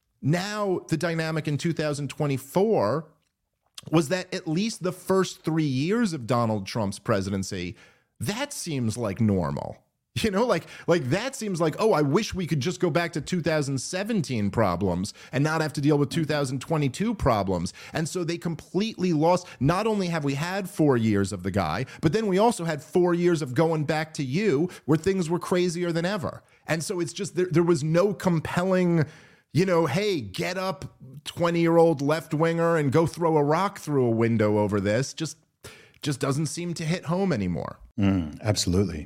Now, the dynamic in two thousand twenty-four was that at least the first three years of Donald Trump's presidency, that seems like normal. You know, like like that seems like, oh, I wish we could just go back to two thousand seventeen problems and not have to deal with two thousand twenty-two problems. And so they completely lost. Not only have we had four years of the guy, but then we also had four years of going back to you where things were crazier than ever. And so it's just there, there was no compelling... You know, hey, get up, twenty-year-old left-winger, and go throw a rock through a window over this. Just just doesn't seem to hit home anymore. Mm, absolutely.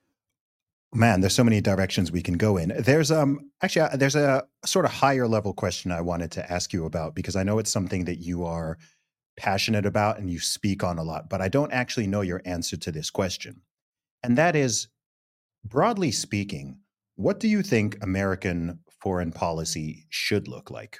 Man, there's so many directions we can go in. There's um actually, uh, there's a sort of higher level question I wanted to ask you about, because I know it's something that you are passionate about and you speak on a lot, but I don't actually know your answer to this question. And that is, broadly speaking, what do you think American foreign policy should look like?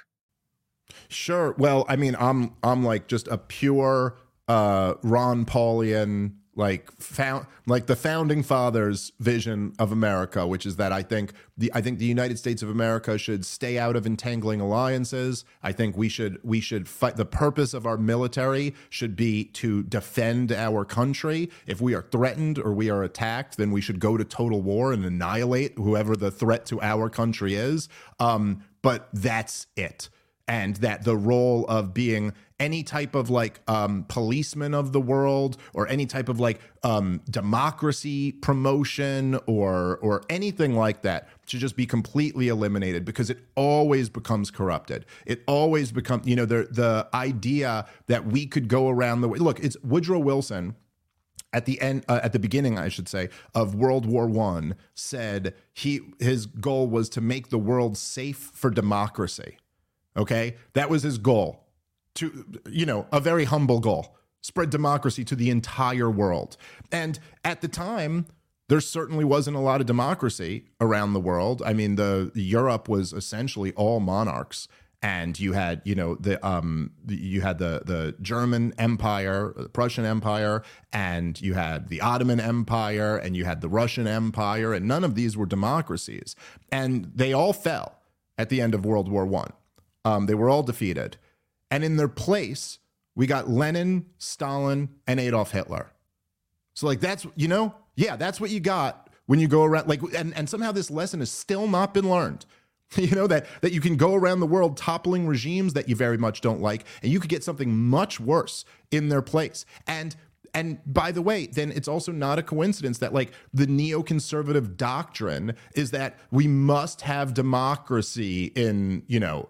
Sure. Well, I mean, I'm I'm like just a pure uh, Ron Paulian, like found like the founding fathers' vision of America, which is that I think the I think the United States of America should stay out of entangling alliances. I think we should we should fight. The purpose of our military should be to defend our country. If we are threatened or we are attacked, then we should go to total war and annihilate whoever the threat to our country is. Um, but that's it. And that the role of being any type of like um, policeman of the world or any type of like um, democracy promotion or or anything like that should just be completely eliminated, because it always becomes corrupted. It always becomes, you know, the the idea that we could go around the way. Look, it's Woodrow Wilson at the end, uh, at the beginning, I should say, of World War One said he his goal was to make the world safe for democracy. Okay, that was his goal, to, you know, a very humble goal, spread democracy to the entire world. And at the time, there certainly wasn't a lot of democracy around the world. I mean, the Europe was essentially all monarchs, and you had, you know, the um, you had the the German Empire, the Prussian Empire, and you had the Ottoman Empire, and you had the Russian Empire, and none of these were democracies, and they all fell at the end of World War One. Um, they were all defeated. And in their place, we got Lenin, Stalin, and Adolf Hitler. So like, that's, you know, yeah, that's what you got when you go around, like, and, and somehow this lesson has still not been learned. You know, that, that you can go around the world toppling regimes that you very much don't like, and you could get something much worse in their place. And And by the way, then it's also not a coincidence that like the neoconservative doctrine is that we must have democracy in, you know,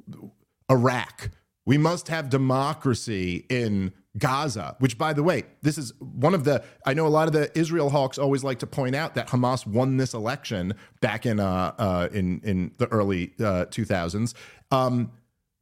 Iraq. We must have democracy in Gaza, which, by the way, this is one of the, I know a lot of the Israel hawks always like to point out that Hamas won this election back in uh, uh, in, in the early uh, two thousands. Um,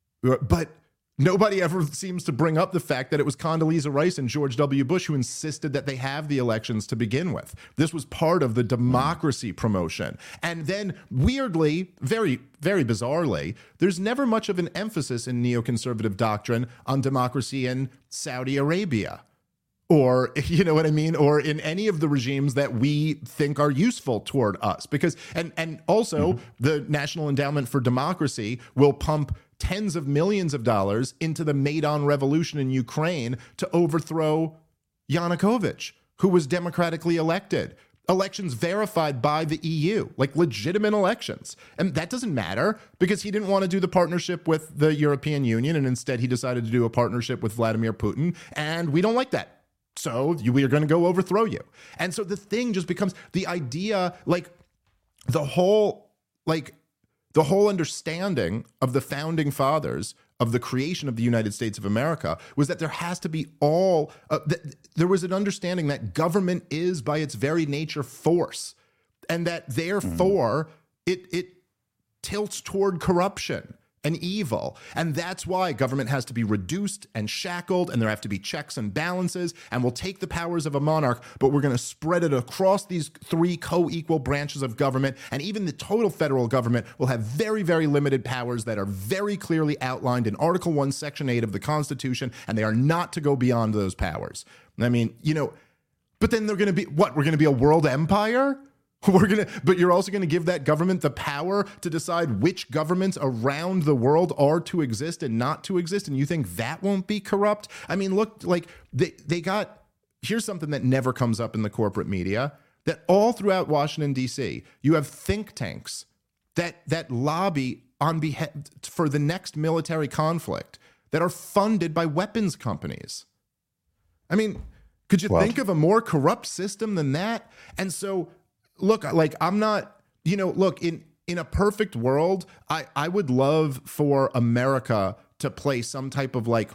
but nobody ever seems to bring up the fact that it was Condoleezza Rice and George W. Bush who insisted that they have the elections to begin with. This was part of the democracy promotion. And then weirdly, very, very bizarrely, there's never much of an emphasis in neoconservative doctrine on democracy in Saudi Arabia. Or, you know what I mean? Or in any of the regimes that we think are useful toward us. Because, and, and also mm-hmm. the National Endowment for Democracy will pump tens of millions of dollars into the Maidan revolution in Ukraine to overthrow Yanukovych, who was democratically elected. Elections verified by the E U, like legitimate elections. And that doesn't matter because he didn't want to do the partnership with the European Union, and instead he decided to do a partnership with Vladimir Putin, and we don't like that. So you, we are going to go overthrow you. And so the thing just becomes the idea, like the whole, like the whole understanding of the founding fathers of the creation of the United States of America was that there has to be all, uh, th- there was an understanding that government is by its very nature force, and that therefore mm. it it tilts toward corruption and evil. And that's why government has to be reduced and shackled, and there have to be checks and balances, and we'll take the powers of a monarch, but we're going to spread it across these three co-equal branches of government. And even the total federal government will have very, very limited powers that are very clearly outlined in Article one, Section eight of the Constitution, and they are not to go beyond those powers. I mean, you know, but then they're going to be, what, we're going to be a world empire? We're gonna, but you're also going to give that government the power to decide which governments around the world are to exist and not to exist, and you think that won't be corrupt? I mean, look, like they they got. Here's something that never comes up in the corporate media: that all throughout Washington D C, you have think tanks that that lobby on behalf for the next military conflict that are funded by weapons companies. I mean, could you what? think of a more corrupt system than that? And so. Look, like I'm not, you know, look, in, in a perfect world, I, I would love for America to play some type of like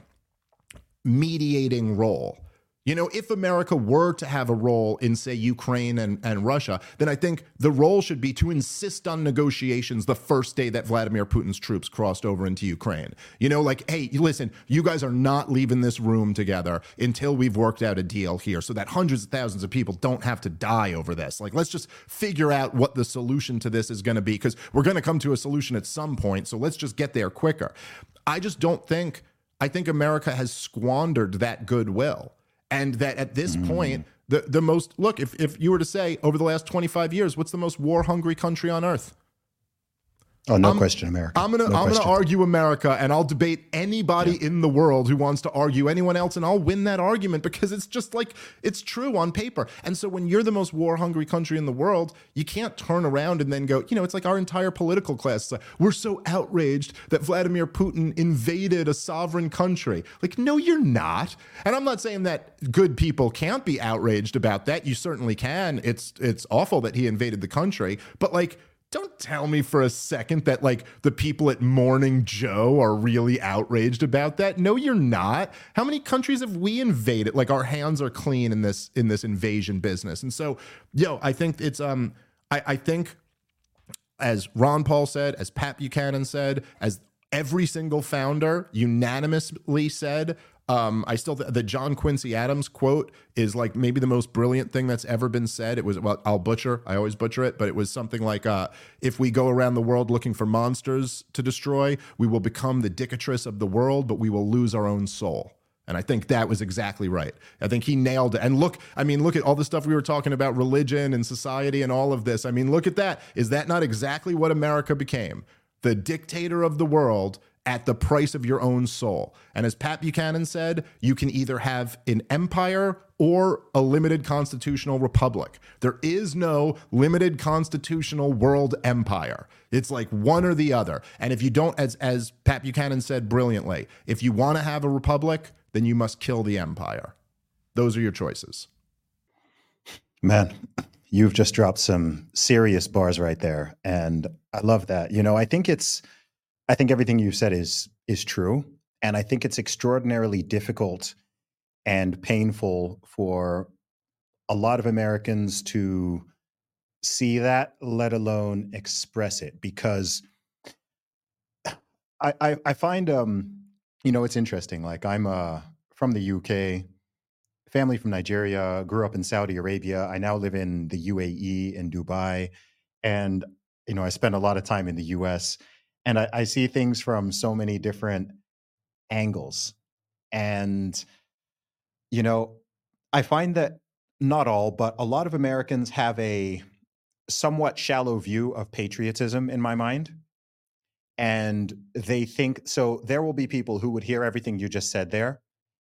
mediating role. You know, if America were to have a role in, say, Ukraine and, and Russia, then I think the role should be to insist on negotiations the first day that Vladimir Putin's troops crossed over into Ukraine. You know, like, hey, listen, you guys are not leaving this room together until we've worked out a deal here so that hundreds of thousands of people don't have to die over this. Like, let's just figure out what the solution to this is going to be, because we're going to come to a solution at some point. So let's just get there quicker. I just don't think, I think America has squandered that goodwill. And that at this mm. point, the, the most, look, if, if you were to say over the last twenty-five years, what's the most war-hungry country on earth? Oh, no I'm, question, America. I'm gonna no I'm question. gonna argue America, and I'll debate anybody yeah. in the world who wants to argue anyone else, and I'll win that argument because it's just like it's true on paper. And so when you're the most war-hungry country in the world, you can't turn around and then go, you know, it's like our entire political class. Like, we're so outraged that Vladimir Putin invaded a sovereign country. Like, no, you're not. And I'm not saying that good people can't be outraged about that. You certainly can. It's it's awful that he invaded the country, but like. Don't tell me for a second that like the people at Morning Joe are really outraged about that. No, you're not. How many countries have we invaded? Like our hands are clean in this in this invasion business. And so, yo, I think it's um I, I think as Ron Paul said, as Pat Buchanan said, as every single founder unanimously said, Um, I still, th- the John Quincy Adams quote is like maybe the most brilliant thing that's ever been said. It was, well, I'll butcher, I always butcher it, but it was something like, uh, if we go around the world looking for monsters to destroy, we will become the dictatress of the world, but we will lose our own soul. And I think that was exactly right. I think he nailed it. And look, I mean, look at all the stuff we were talking about, religion and society and all of this. I mean, look at that. Is that not exactly what America became? The dictator of the world at the price of your own soul. And as Pat Buchanan said, you can either have an empire or a limited constitutional republic. There is no limited constitutional world empire. It's like one or the other. And if you don't, as, as Pat Buchanan said brilliantly, if you want to have a republic, then you must kill the empire. Those are your choices. Man, you've just dropped some serious bars right there. And I love that. You know, I think it's, I think everything you said is is true. And I think it's extraordinarily difficult and painful for a lot of Americans to see that, let alone express it. Because I I, I find um, you know, it's interesting. Like I'm uh from the U K, family from Nigeria, grew up in Saudi Arabia. I now live in the U A E in Dubai. And, you know, I spend a lot of time in the U S. And I, I see things from so many different angles. And, you know, I find that not all, but a lot of Americans have a somewhat shallow view of patriotism in my mind. And they think, so there will be people who would hear everything you just said there,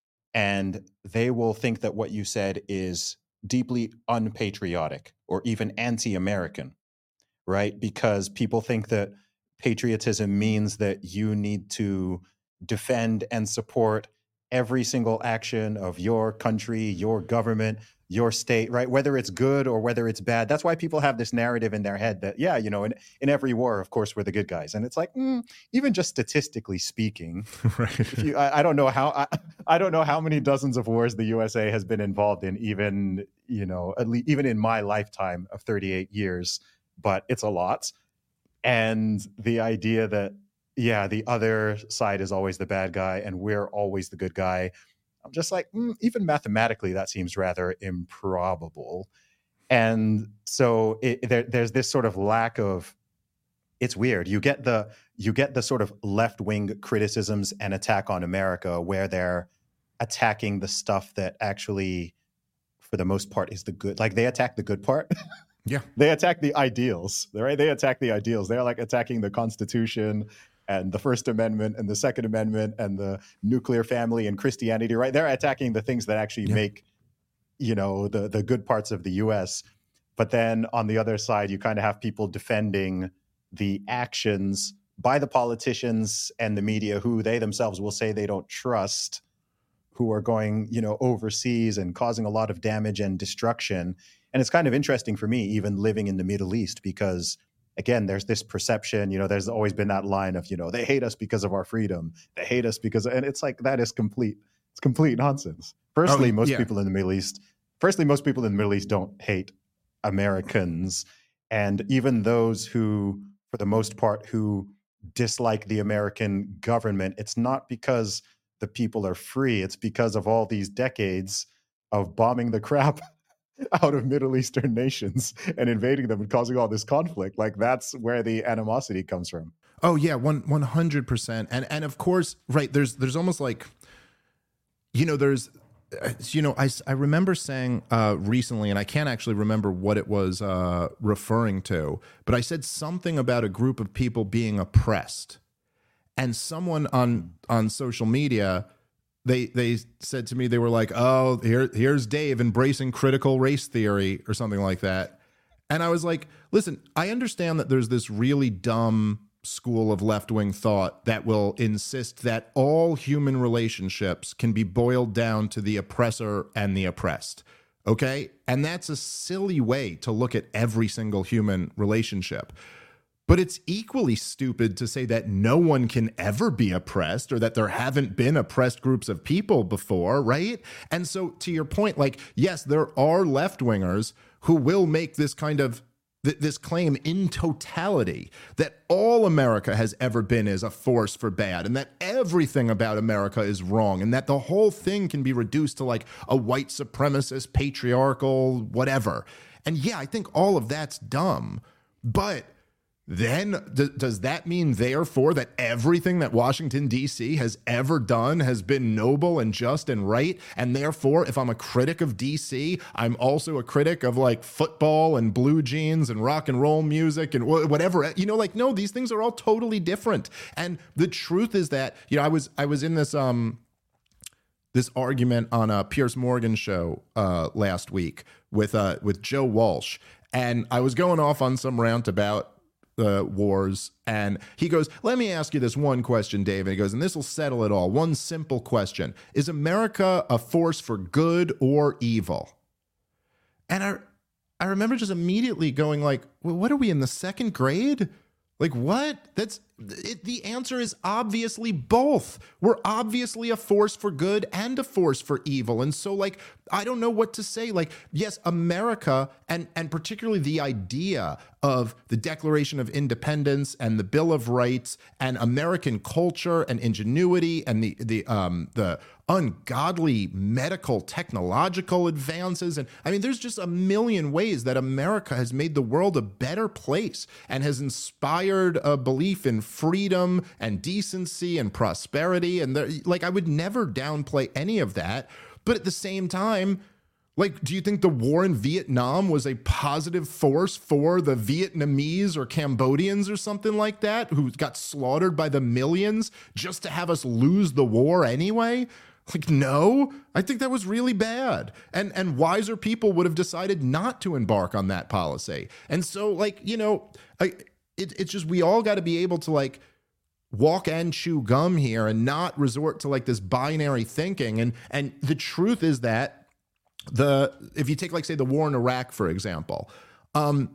and they will think that what you said is deeply unpatriotic or even anti-American, right? Because people think that patriotism means that you need to defend and support every single action of your country, your government, your state, right? Whether it's good or whether it's bad. That's why people have this narrative in their head that, yeah, you know, in, in every war, of course, we're the good guys. And it's like, mm, even just statistically speaking, right. if you, I, I don't know how, I, I don't know how many dozens of wars the U S A has been involved in, even, you know, at least, even in my lifetime of thirty-eight years, but it's a lot. And the idea that, yeah, the other side is always the bad guy and we're always the good guy. I'm just like, mm, even mathematically, that seems rather improbable. And so it, there, there's this sort of lack of, it's weird. You get the you get the sort of left-wing criticisms and attack on America where they're attacking the stuff that actually, for the most part, is the good. Like they attack the good part. Yeah. They attack the ideals, right? They attack the ideals. They're like attacking the Constitution and the First Amendment and the Second Amendment and the nuclear family and Christianity, right? They're attacking the things that actually yeah. make, you know, the, the good parts of the U S. But then on the other side, you kind of have people defending the actions by the politicians and the media who they themselves will say they don't trust, who are going, you know, overseas and causing a lot of damage and destruction. And it's kind of interesting for me, even living in the Middle East, because again, there's this perception, you know, there's always been that line of, you know, they hate us because of our freedom. They hate us because, and it's like, that is complete, it's complete nonsense. Firstly, oh, most yeah. people in the Middle East, firstly, most people in the Middle East don't hate Americans. And even those who, for the most part, who dislike the American government, it's not because the people are free. It's because of all these decades of bombing the crap out of Middle Eastern nations and invading them and causing all this conflict. Like that's where the animosity comes from. Oh yeah, one one hundred percent. And and of course, right, there's there's almost like, you know, there's you know, I, I remember saying uh, recently, and I can't actually remember what it was uh, referring to, but I said something about a group of people being oppressed. And someone on on social media, they they said to me, they were like, oh, here here's Dave embracing critical race theory or something like that. And I was like, listen, I understand that there's this really dumb school of left-wing thought that will insist that all human relationships can be boiled down to the oppressor and the oppressed. Okay? And that's a silly way to look at every single human relationship. But it's equally stupid to say that no one can ever be oppressed or that there haven't been oppressed groups of people before, right? And so to your point, like, yes, there are left-wingers who will make this kind of th- this claim in totality that all America has ever been is a force for bad and that everything about America is wrong and that the whole thing can be reduced to like a white supremacist, patriarchal, whatever. And yeah, I think all of that's dumb, but then d- does that mean, therefore, that everything that Washington, D C has ever done has been noble and just and right? And therefore, if I'm a critic of D C, I'm also a critic of like football and blue jeans and rock and roll music and wh- whatever. You know, like, no, these things are all totally different. And the truth is that, you know, I was I was in this um this argument on a Piers Morgan show uh, last week with uh with Joe Walsh, and I was going off on some rant about Uh, wars, and he goes, let me ask you this one question, Dave. And he goes, and this will settle it all. One simple question: is America a force for good or evil? And I I remember just immediately going like, well, what are we in the second grade? Like, what? That's it, the answer is obviously both. We're obviously a force for good and a force for evil. And so, like, I don't know what to say. Like, yes, America, and and particularly the idea of the Declaration of Independence and the Bill of Rights and American culture and ingenuity and the the um the ungodly medical technological advances. And I mean, there's just a million ways that America has made the world a better place and has inspired a belief in freedom and decency and prosperity. And there, like, I would never downplay any of that. But at the same time, like, do you think the war in Vietnam was a positive force for the Vietnamese or Cambodians or something like that, who got slaughtered by the millions just to have us lose the war anyway? Like, no, I think that was really bad. And and wiser people would have decided not to embark on that policy. And so, like, you know, I, it, it's just, we all got to be able to, like, walk and chew gum here and not resort to, like, this binary thinking. And and the truth is that the if you take, like, say, the war in Iraq, for example, um,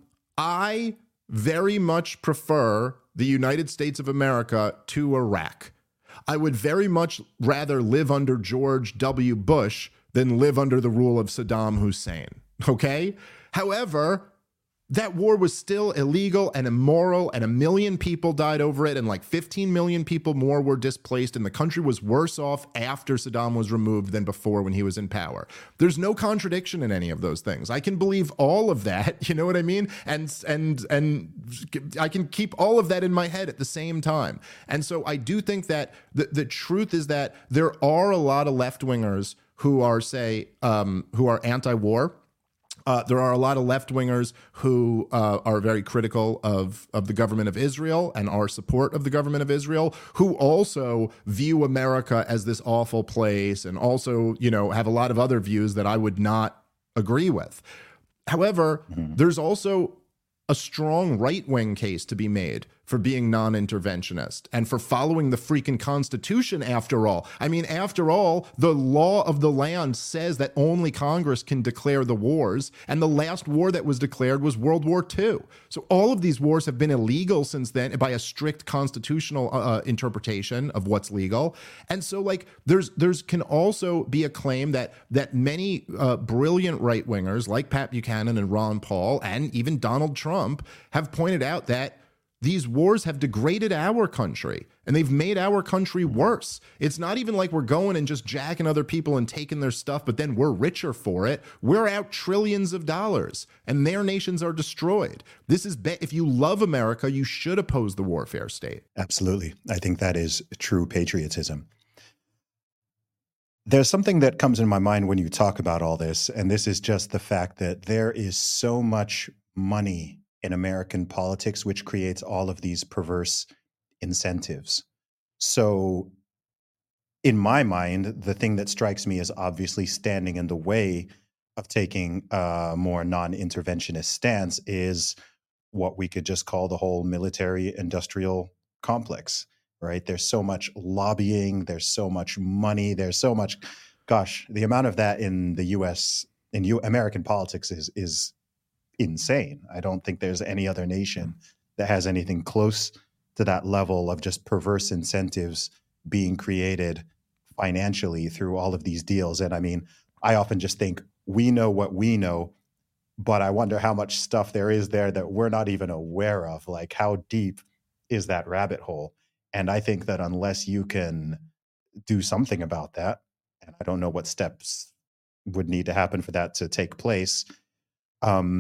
I very much prefer the United States of America to Iraq. I would very much rather live under George W. Bush than live under the rule of Saddam Hussein, okay? However, that war was still illegal and immoral, and a million people died over it, and like fifteen million people more were displaced, and the country was worse off after Saddam was removed than before when he was in power. There's no contradiction in any of those things. I can believe all of that, you know what I mean? And and and I can keep all of that in my head at the same time. And so I do think that the, the truth is that there are a lot of left-wingers who are, say, um, who are anti-war. Uh, there are a lot of left-wingers who uh, are very critical of, of the government of Israel and our support of the government of Israel, who also view America as this awful place and also, you know, have a lot of other views that I would not agree with. However, mm-hmm. there's also a strong right-wing case to be made for being non-interventionist and for following the freaking Constitution, after all. I mean, after all, the law of the land says that only Congress can declare the wars, and the last war that was declared was World War Two. So all of these wars have been illegal since then by a strict constitutional uh, interpretation of what's legal. And so, like, there's there's can also be a claim that that many uh, brilliant right-wingers like Pat Buchanan and Ron Paul and even Donald Trump have pointed out that these wars have degraded our country and they've made our country worse. It's not even like we're going and just jacking other people and taking their stuff, but then we're richer for it. We're out trillions of dollars and their nations are destroyed. This is, be- if you love America, you should oppose the warfare state. Absolutely. I think that is true patriotism. There's something that comes in my mind when you talk about all this, and this is just the fact that there is so much money in American politics, which creates all of these perverse incentives. So in my mind, the thing that strikes me as obviously standing in the way of taking a more non-interventionist stance is what we could just call the whole military industrial complex, right? There's so much lobbying, there's so much money, there's so much, gosh, the amount of that in the U S, in U- American politics is is insane. I don't think there's any other nation that has anything close to that level of just perverse incentives being created financially through all of these deals. And I mean, I often just think we know what we know, but I wonder how much stuff there is there that we're not even aware of. Like, how deep is that rabbit hole? And I think that unless you can do something about that, and I don't know what steps would need to happen for that to take place, um,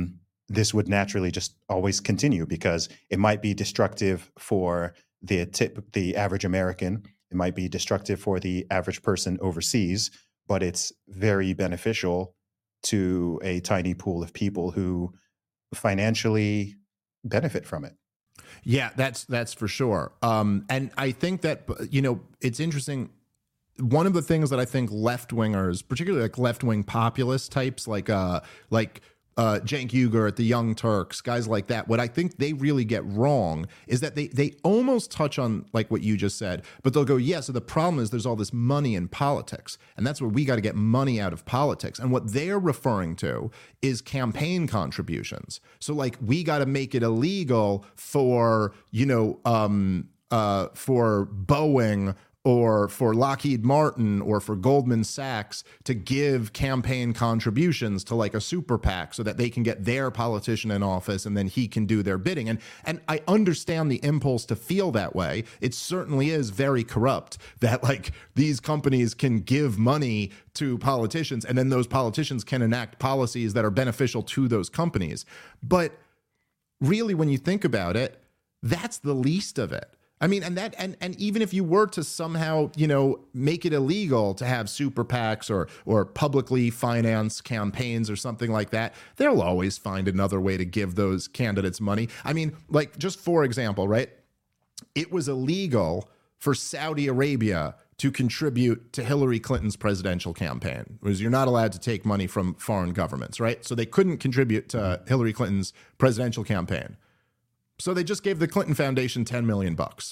this would naturally just always continue because it might be destructive for the tip, the average American. It might be destructive for the average person overseas, but it's very beneficial to a tiny pool of people who financially benefit from it. Yeah, that's that's for sure. Um, and I think that, you know, it's interesting. One of the things that I think left wingers, particularly like left wing populist types, like uh, like uh, Cenk Uygur at the Young Turks, guys like that, what I think they really get wrong is that they they almost touch on like what you just said, but they'll go, yeah, so the problem is there's all this money in politics, and that's where we got to get money out of politics. And what they're referring to is campaign contributions. So like we got to make it illegal for, you know, um, uh, for Boeing or for Lockheed Martin or for Goldman Sachs to give campaign contributions to like a super PAC so that they can get their politician in office and then he can do their bidding. And and I understand the impulse to feel that way. It certainly is very corrupt that like these companies can give money to politicians and then those politicians can enact policies that are beneficial to those companies. But really, when you think about it, that's the least of it. I mean, and that, and and even if you were to somehow, you know, make it illegal to have super PACs or or publicly financed campaigns or something like that, they'll always find another way to give those candidates money. I mean, like just for example, right? It was illegal for Saudi Arabia to contribute to Hillary Clinton's presidential campaign. Because you're not allowed to take money from foreign governments, right? So they couldn't contribute to Hillary Clinton's presidential campaign. So they just gave the Clinton Foundation ten million bucks.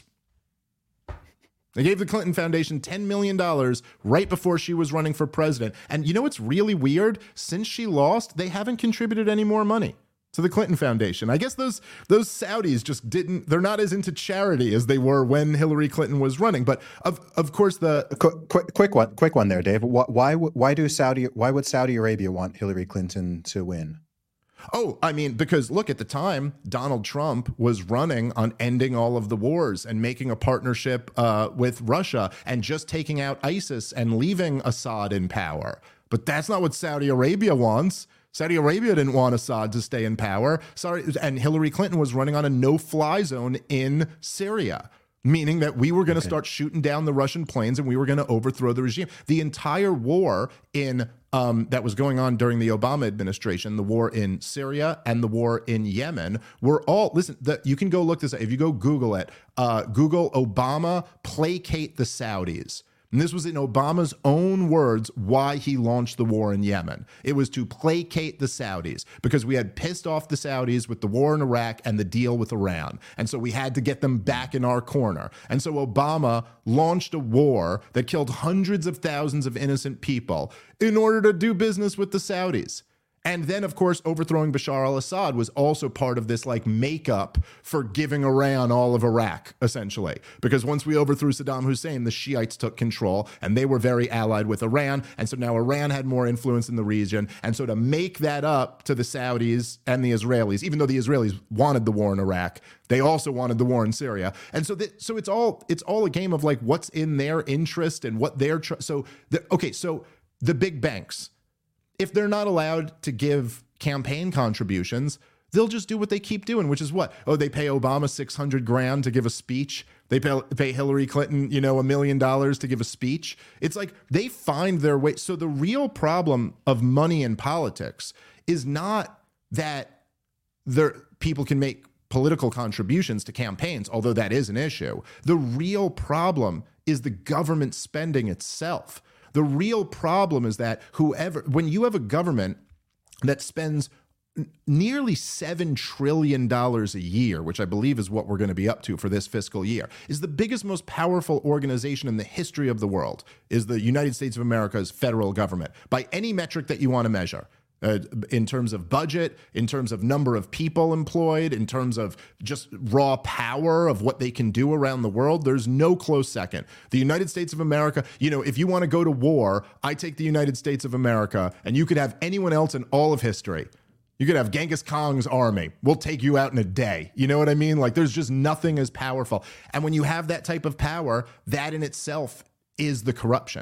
They gave the Clinton Foundation ten million dollars right before she was running for president. And you know what's really weird? Since she lost, they haven't contributed any more money to the Clinton Foundation. I guess those those Saudis just didn't, they're not as into charity as they were when Hillary Clinton was running. But of of course the quick, quick, quick one, quick one there, Dave. Why why, why do Saudi why would Saudi Arabia want Hillary Clinton to win? Oh, I mean, because look, at the time, Donald Trump was running on ending all of the wars and making a partnership uh, with Russia and just taking out ISIS and leaving Assad in power. But that's not what Saudi Arabia wants. Saudi Arabia didn't want Assad to stay in power. Sorry, and Hillary Clinton was running on a no-fly zone in Syria, meaning that we were going to okay. start shooting down the Russian planes and we were going to overthrow the regime. The entire war in um, that was going on during the Obama administration, the war in Syria and the war in Yemen, were all, listen, the, you can go look this up. If you go Google it, uh, Google Obama placate the Saudis. And this was in Obama's own words why he launched the war in Yemen. It was to placate the Saudis because we had pissed off the Saudis with the war in Iraq and the deal with Iran. And so we had to get them back in our corner. And so Obama launched a war that killed hundreds of thousands of innocent people in order to do business with the Saudis. And then, of course, overthrowing Bashar al-Assad was also part of this like makeup for giving Iran all of Iraq, essentially. Because once we overthrew Saddam Hussein, the Shiites took control and they were very allied with Iran. And so now Iran had more influence in the region. And so to make that up to the Saudis and the Israelis, even though the Israelis wanted the war in Iraq, they also wanted the war in Syria. And so th- so it's all it's all a game of like what's in their interest and what they're tr- so the, okay, so the big banks, if they're not allowed to give campaign contributions, they'll just do what they keep doing, which is what? Oh, they pay Obama six hundred grand to give a speech. They pay, pay Hillary Clinton, you know, a million dollars to give a speech. It's like they find their way. So the real problem of money in politics is not that there people can make political contributions to campaigns, although that is an issue. The real problem is the government spending itself. The real problem is that whoever, when you have a government that spends n- nearly seven trillion dollars a year, which I believe is what we're going to be up to for this fiscal year, is the biggest, most powerful organization in the history of the world, is the United States of America's federal government, by any metric that you want to measure. Uh, in terms of budget, in terms of number of people employed, in terms of just raw power of what they can do around the world, there's no close second. The United States of America, you know, if you want to go to war, I take the United States of America, and you could have anyone else in all of history. You could have Genghis Khan's army. We'll take you out in a day. You know what I mean? Like, there's just nothing as powerful. And when you have that type of power, that in itself is the corruption.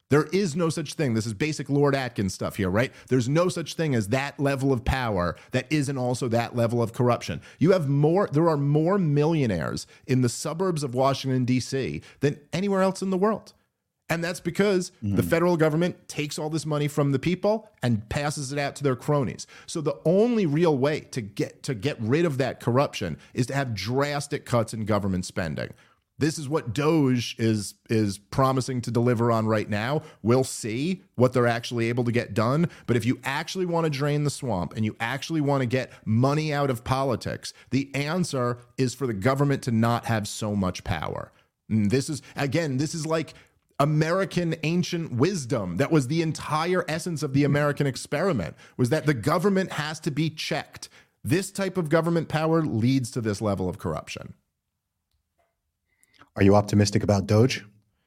There is no such thing. This is basic Lord Atkins stuff here, right? There's no such thing as that level of power that isn't also that level of corruption. You have more, there are more millionaires in the suburbs of Washington, D C than anywhere else in the world. And that's because mm. the federal government takes all this money from the people and passes it out to their cronies. So the only real way to get to get rid of that corruption is to have drastic cuts in government spending. This is what Doge is is promising to deliver on right now. We'll see what they're actually able to get done. But if you actually want to drain the swamp and you actually want to get money out of politics, the answer is for the government to not have so much power. And this is, again, this is like American ancient wisdom. That was the entire essence of the American experiment, was that the government has to be checked. This type of government power leads to this level of corruption. Are you optimistic about Doge?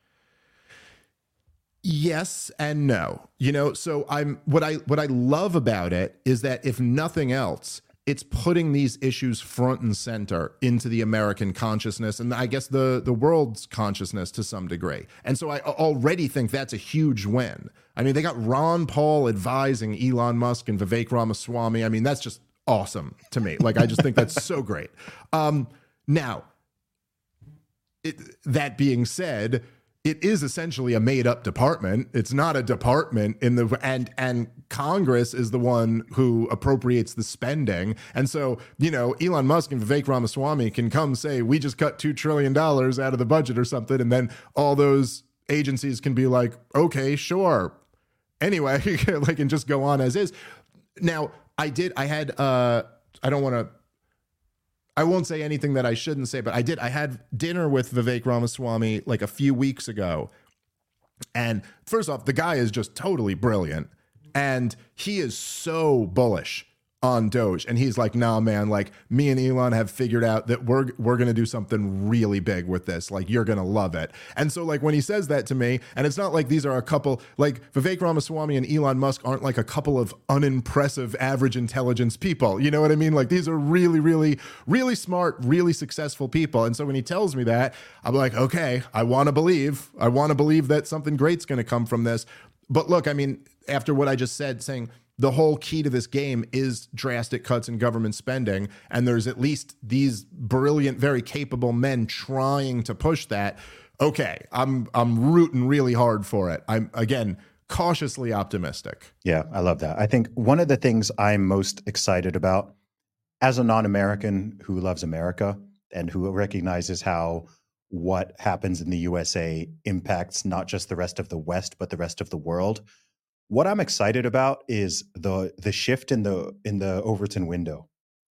Yes and no. You know, so I'm what I what I love about it is that if nothing else, it's putting these issues front and center into the American consciousness and I guess the the world's consciousness to some degree. And so I already think that's a huge win. I mean, they got Ron Paul advising Elon Musk and Vivek Ramaswamy. I mean, that's just awesome to me. Like, I just think that's so great. Um, now, It, that being said, it is essentially a made-up department. It's not a department in the and and Congress is the one who appropriates the spending. And so, you know, Elon Musk and Vivek Ramaswamy can come say, we just cut two trillion dollars out of the budget or something, and then all those agencies can be like, okay, sure. Anyway, like, and just go on as is. Now, I did, I had, uh, I don't want to, I won't say anything that I shouldn't say, but I did. I had dinner with Vivek Ramaswamy like a few weeks ago. And first off, the guy is just totally brilliant. And he is so bullish on Doge. And he's like, nah, man, like me and Elon have figured out that we're we're going to do something really big with this. Like, you're going to love it. And so like when he says that to me, and it's not like these are a couple, like Vivek Ramaswamy and Elon Musk aren't like a couple of unimpressive average intelligence people. You know what I mean? Like, these are really, really, really smart, really successful people. And so when he tells me that, I'm like, okay, I want to believe. I want to believe that something great's going to come from this. But look, I mean, after what I just said, saying the whole key to this game is drastic cuts in government spending, and there's at least these brilliant, very capable men trying to push that. Okay, I'm I'm rooting really hard for it. I'm, again, cautiously optimistic. Yeah, I love that. I think one of the things I'm most excited about as a non-American who loves America and who recognizes how what happens in the U S A impacts not just the rest of the West, but the rest of the world. What I'm excited about is the the shift in the in the Overton window.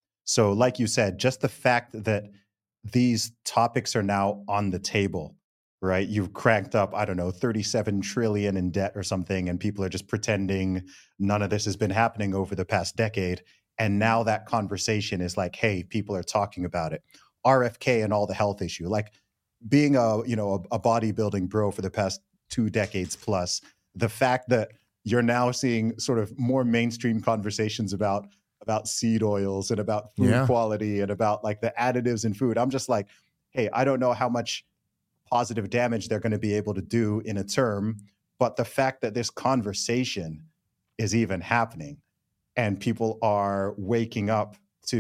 So like you said, just the fact that these topics are now on the table, right? You've cranked up, I don't know, thirty-seven trillion in debt or something, and people are just pretending none of this has been happening over the past decade. And now that conversation is like, hey, people are talking about it. R F K and all the health issue, like being a, you know, a, a bodybuilding bro for the past two decades plus, the fact that you're now seeing sort of more mainstream conversations about about seed oils and about food yeah. quality and about like the additives in food. I'm just like, hey, I don't know how much positive damage they're going to be able to do in a term, but the fact that this conversation is even happening and people are waking up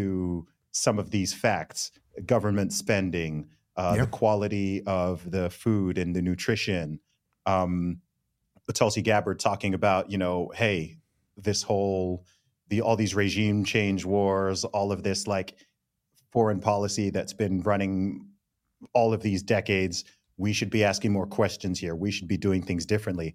to some of these facts, government spending, uh, yeah. the quality of the food and the nutrition, um, Tulsi Gabbard talking about, you know, hey, this whole, the all these regime change wars, all of this like foreign policy that's been running all of these decades, we should be asking more questions here. We should be doing things differently.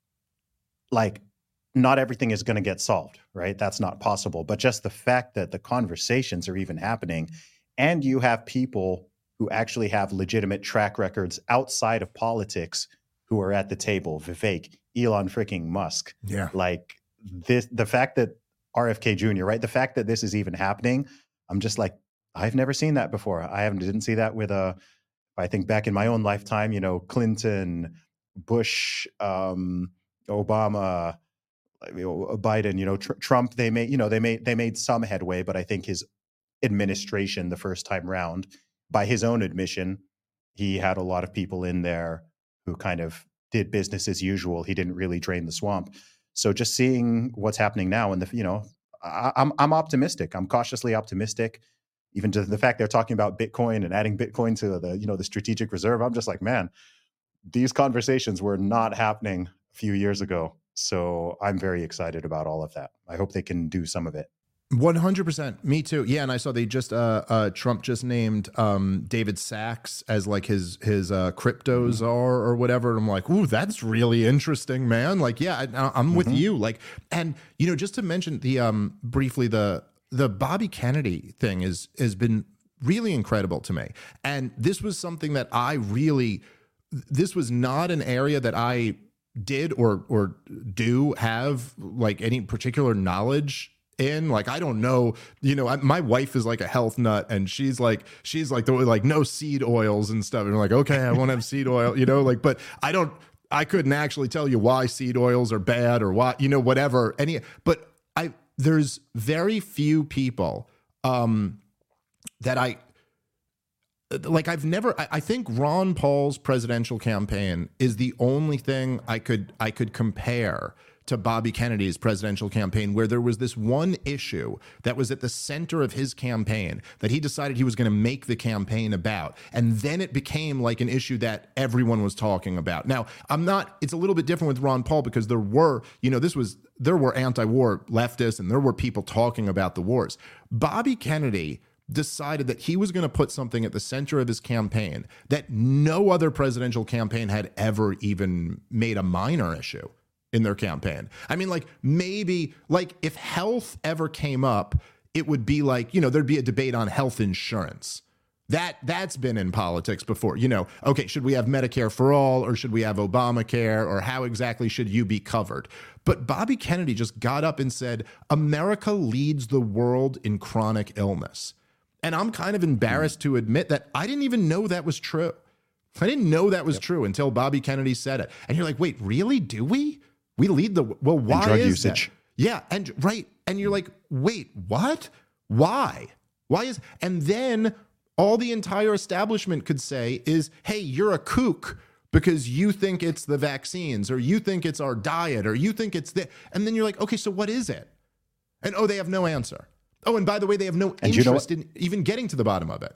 Like, not everything is going to get solved, right? That's not possible. But just the fact that the conversations are even happening and you have people who actually have legitimate track records outside of politics who are at the table, Vivek, Elon freaking Musk. Yeah. Like this, the fact that R F K Junior, right? The fact that this is even happening, I'm just like, I've never seen that before. I haven't, didn't see that with a, I think back in my own lifetime, you know, Clinton, Bush, um, Obama, you know, Biden, you know, tr- Trump, they made, you know, they made, they made some headway, but I think his administration the first time round, by his own admission, he had a lot of people in there who kind of did business as usual. He didn't really drain the swamp. So just seeing what's happening now, and the you know, I, I'm I'm optimistic. I'm cautiously optimistic. Even to the fact they're talking about Bitcoin and adding Bitcoin to the you know the strategic reserve, I'm just like, man, these conversations were not happening a few years ago. So I'm very excited about all of that. I hope they can do some of it. one hundred percent. Me too. Yeah, and I saw they just uh, uh, Trump just named um, David Sachs as like his his uh, crypto czar or whatever. And I'm like, ooh, that's really interesting, man. Like, yeah, I, I'm with Mm-hmm. you. Like, and you know, just to mention the um briefly the the Bobby Kennedy thing is has been really incredible to me. And this was something that I really, this was not an area that I did or or do have like any particular knowledge in. Like, I don't know, you know, I, my wife is like a health nut, and she's like, she's like the like no seed oils and stuff. And I'm like, okay, I won't have seed oil, you know, like, but I don't, I couldn't actually tell you why seed oils are bad or why, you know, whatever. Any, but I, there's very few people um, that I, like I've never I, I think Ron Paul's presidential campaign is the only thing I could I could compare to Bobby Kennedy's presidential campaign, where there was this one issue that was at the center of his campaign that he decided he was going to make the campaign about. And then it became like an issue that everyone was talking about. Now, I'm not, it's a little bit different with Ron Paul because there were, you know, this was, there were anti-war leftists and there were people talking about the wars. Bobby Kennedy decided that he was going to put something at the center of his campaign that no other presidential campaign had ever even made a minor issue in their campaign. I mean, like, maybe, like, if health ever came up, it would be like, you know, there'd be a debate on health insurance. That, that's been in politics before. You know, okay, should we have Medicare for all, or should we have Obamacare, or how exactly should you be covered? But Bobby Kennedy just got up and said, America leads the world in chronic illness. And I'm kind of embarrassed to admit that I didn't even know that was true. I didn't know that was yep. true until Bobby Kennedy said it. And you're like, wait, really? Do we? We lead the, well, why and drug is usage. That? Yeah. And right. And you're like, wait, what? Why? Why is, and then all the entire establishment could say is, hey, you're a kook because you think it's the vaccines, or you think it's our diet, or you think it's the, and then you're like, okay, so what is it? And oh, they have no answer. Oh, and by the way, they have no and interest you know in even getting to the bottom of it.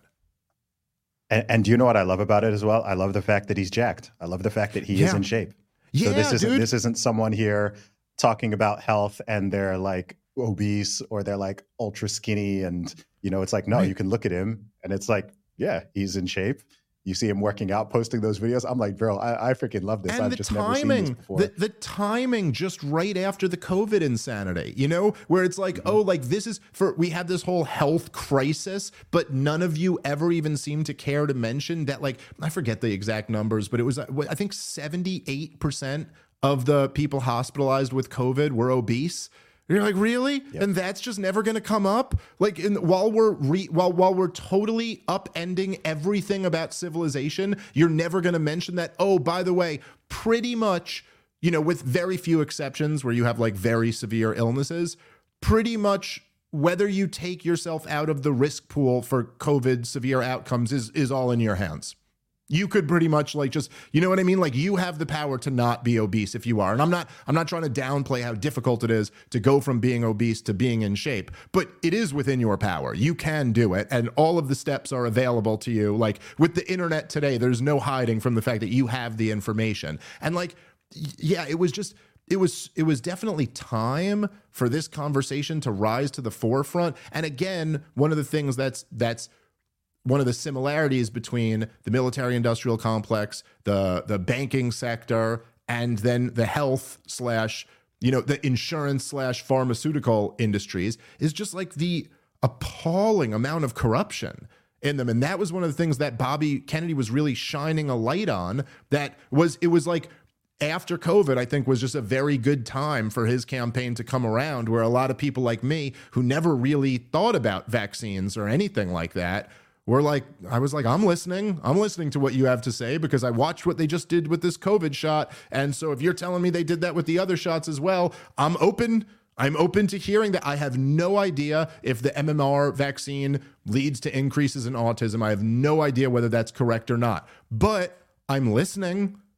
And, and do you know what I love about it as well? I love the fact that he's jacked. I love the fact that he yeah. is in shape. Yeah, so this isn't dude. this isn't someone here talking about health and they're like obese or they're like ultra skinny, and you know, it's like, no, right. you can look at him and it's like, yeah, he's in shape. You see him working out, posting those videos. I'm like, bro, I, I freaking love this. And I've the just timing, never seen this before. The, the timing just right after the COVID insanity, you know, where it's like, mm-hmm. oh, like this is for, we had this whole health crisis, but none of you ever even seemed to care to mention that, like, I forget the exact numbers, but it was, I think seventy-eight percent of the people hospitalized with COVID were obese. And you're like, really? Yep. And that's just never going to come up? Like, in, while we're re, while while we're totally upending everything about civilization, you're never going to mention that, oh, by the way, pretty much, you know, with very few exceptions where you have like very severe illnesses, pretty much whether you take yourself out of the risk pool for COVID severe outcomes is is all in your hands. You could pretty much like just, you know what I mean? Like, you have the power to not be obese if you are. And I'm not, I'm not trying to downplay how difficult it is to go from being obese to being in shape, but it is within your power. You can do it. And all of the steps are available to you. Like, with the internet today, there's no hiding from the fact that you have the information. And like, yeah, it was just, it was, it was definitely time for this conversation to rise to the forefront. And again, one of the things that's, that's, one of the similarities between the military industrial complex, the the banking sector, and then the health slash, you know, the insurance slash pharmaceutical industries is just like the appalling amount of corruption in them. And that was one of the things that Bobby Kennedy was really shining a light on. That was, it was like, after COVID, I think, was just a very good time for his campaign to come around, where a lot of people like me who never really thought about vaccines or anything like that, we're like, I was like, I'm listening. I'm listening to what you have to say because I watched what they just did with this COVID shot. And so if you're telling me they did that with the other shots as well, I'm open. I'm open to hearing that. I have no idea if the M M R vaccine leads to increases in autism. I have no idea whether that's correct or not, but I'm listening.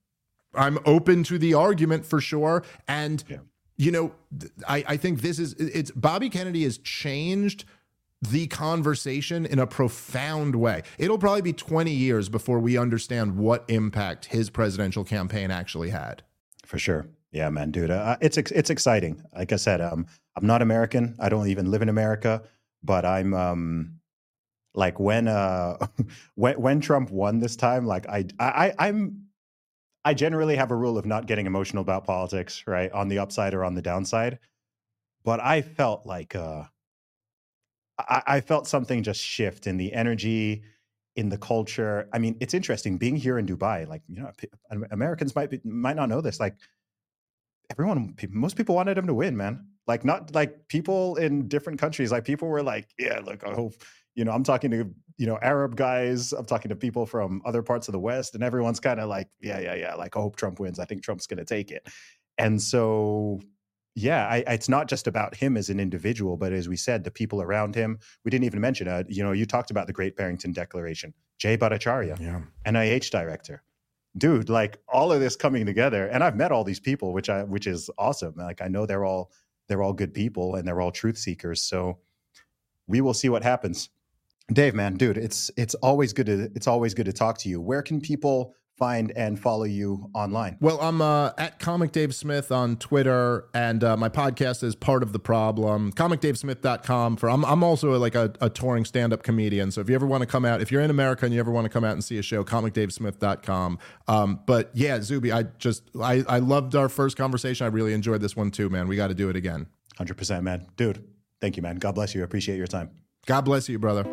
I'm open to the argument for sure. And, Yeah. you know, I, I think this is, it's Bobby Kennedy has changed the conversation in a profound way. It'll probably be twenty years before we understand what impact his presidential campaign actually had. For sure. Yeah, man, dude. Uh, it's it's exciting. Like I said, um, I'm not American. I don't even live in America, but I'm um, like when uh, when when Trump won this time, like I I I'm I generally have a rule of not getting emotional about politics, right? On the upside or on the downside. But I felt like uh, I, I felt something just shift in the energy, in the culture. I mean, it's interesting being here in Dubai. Like, you know, Americans might be, might not know this. Like, everyone, most people wanted him to win, man. Like, not like people in different countries. Like, people were like, yeah, look, I hope, you know, I'm talking to, you know, Arab guys. I'm talking to people from other parts of the West, and everyone's kind of like, yeah, yeah, yeah. Like, I hope Trump wins. I think Trump's going to take it. And so, yeah, I, it's not just about him as an individual, but as we said, the people around him. We didn't even mention, uh, you know, you talked about the Great Barrington Declaration. Jay Bhattacharya, Yeah. N I H director. Dude, like all of this coming together, and I've met all these people, which I which is awesome. Like I know they're all they're all good people and they're all truth seekers. So we will see what happens. Dave, man, dude, it's it's always good to it's always good to talk to you. Where can people find and follow you online? Well, I'm uh, at Comic Dave Smith on Twitter, and uh, my podcast is Part of the Problem. comic dave smith dot com. For I'm I'm also like a, a touring stand-up comedian. So if you ever want to come out, if you're in America and you ever want to come out and see a show, comic dave smith dot com. Um, but yeah, Zuby, I just I I loved our first conversation. I really enjoyed this one too, man. We got to do it again. one hundred percent, man. Dude, thank you, man. God bless you. I appreciate your time. God bless you, brother.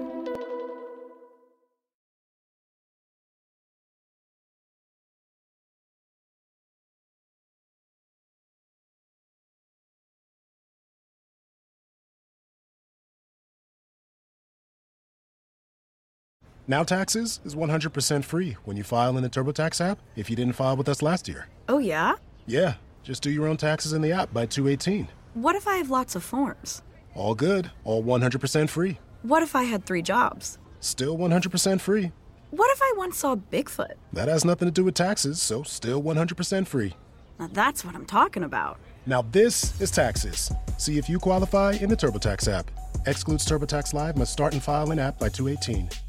Now Taxes is one hundred percent free when you file in the TurboTax app if you didn't file with us last year. Oh, yeah? Yeah, just do your own taxes in the app by two eighteen. What if I have lots of forms? All good, all one hundred percent free. What if I had three jobs? Still one hundred percent free. What if I once saw Bigfoot? That has nothing to do with taxes, so still one hundred percent free. Now that's what I'm talking about. Now this is Taxes. See if you qualify in the TurboTax app. Excludes TurboTax Live, must start and file in app by two eighteen.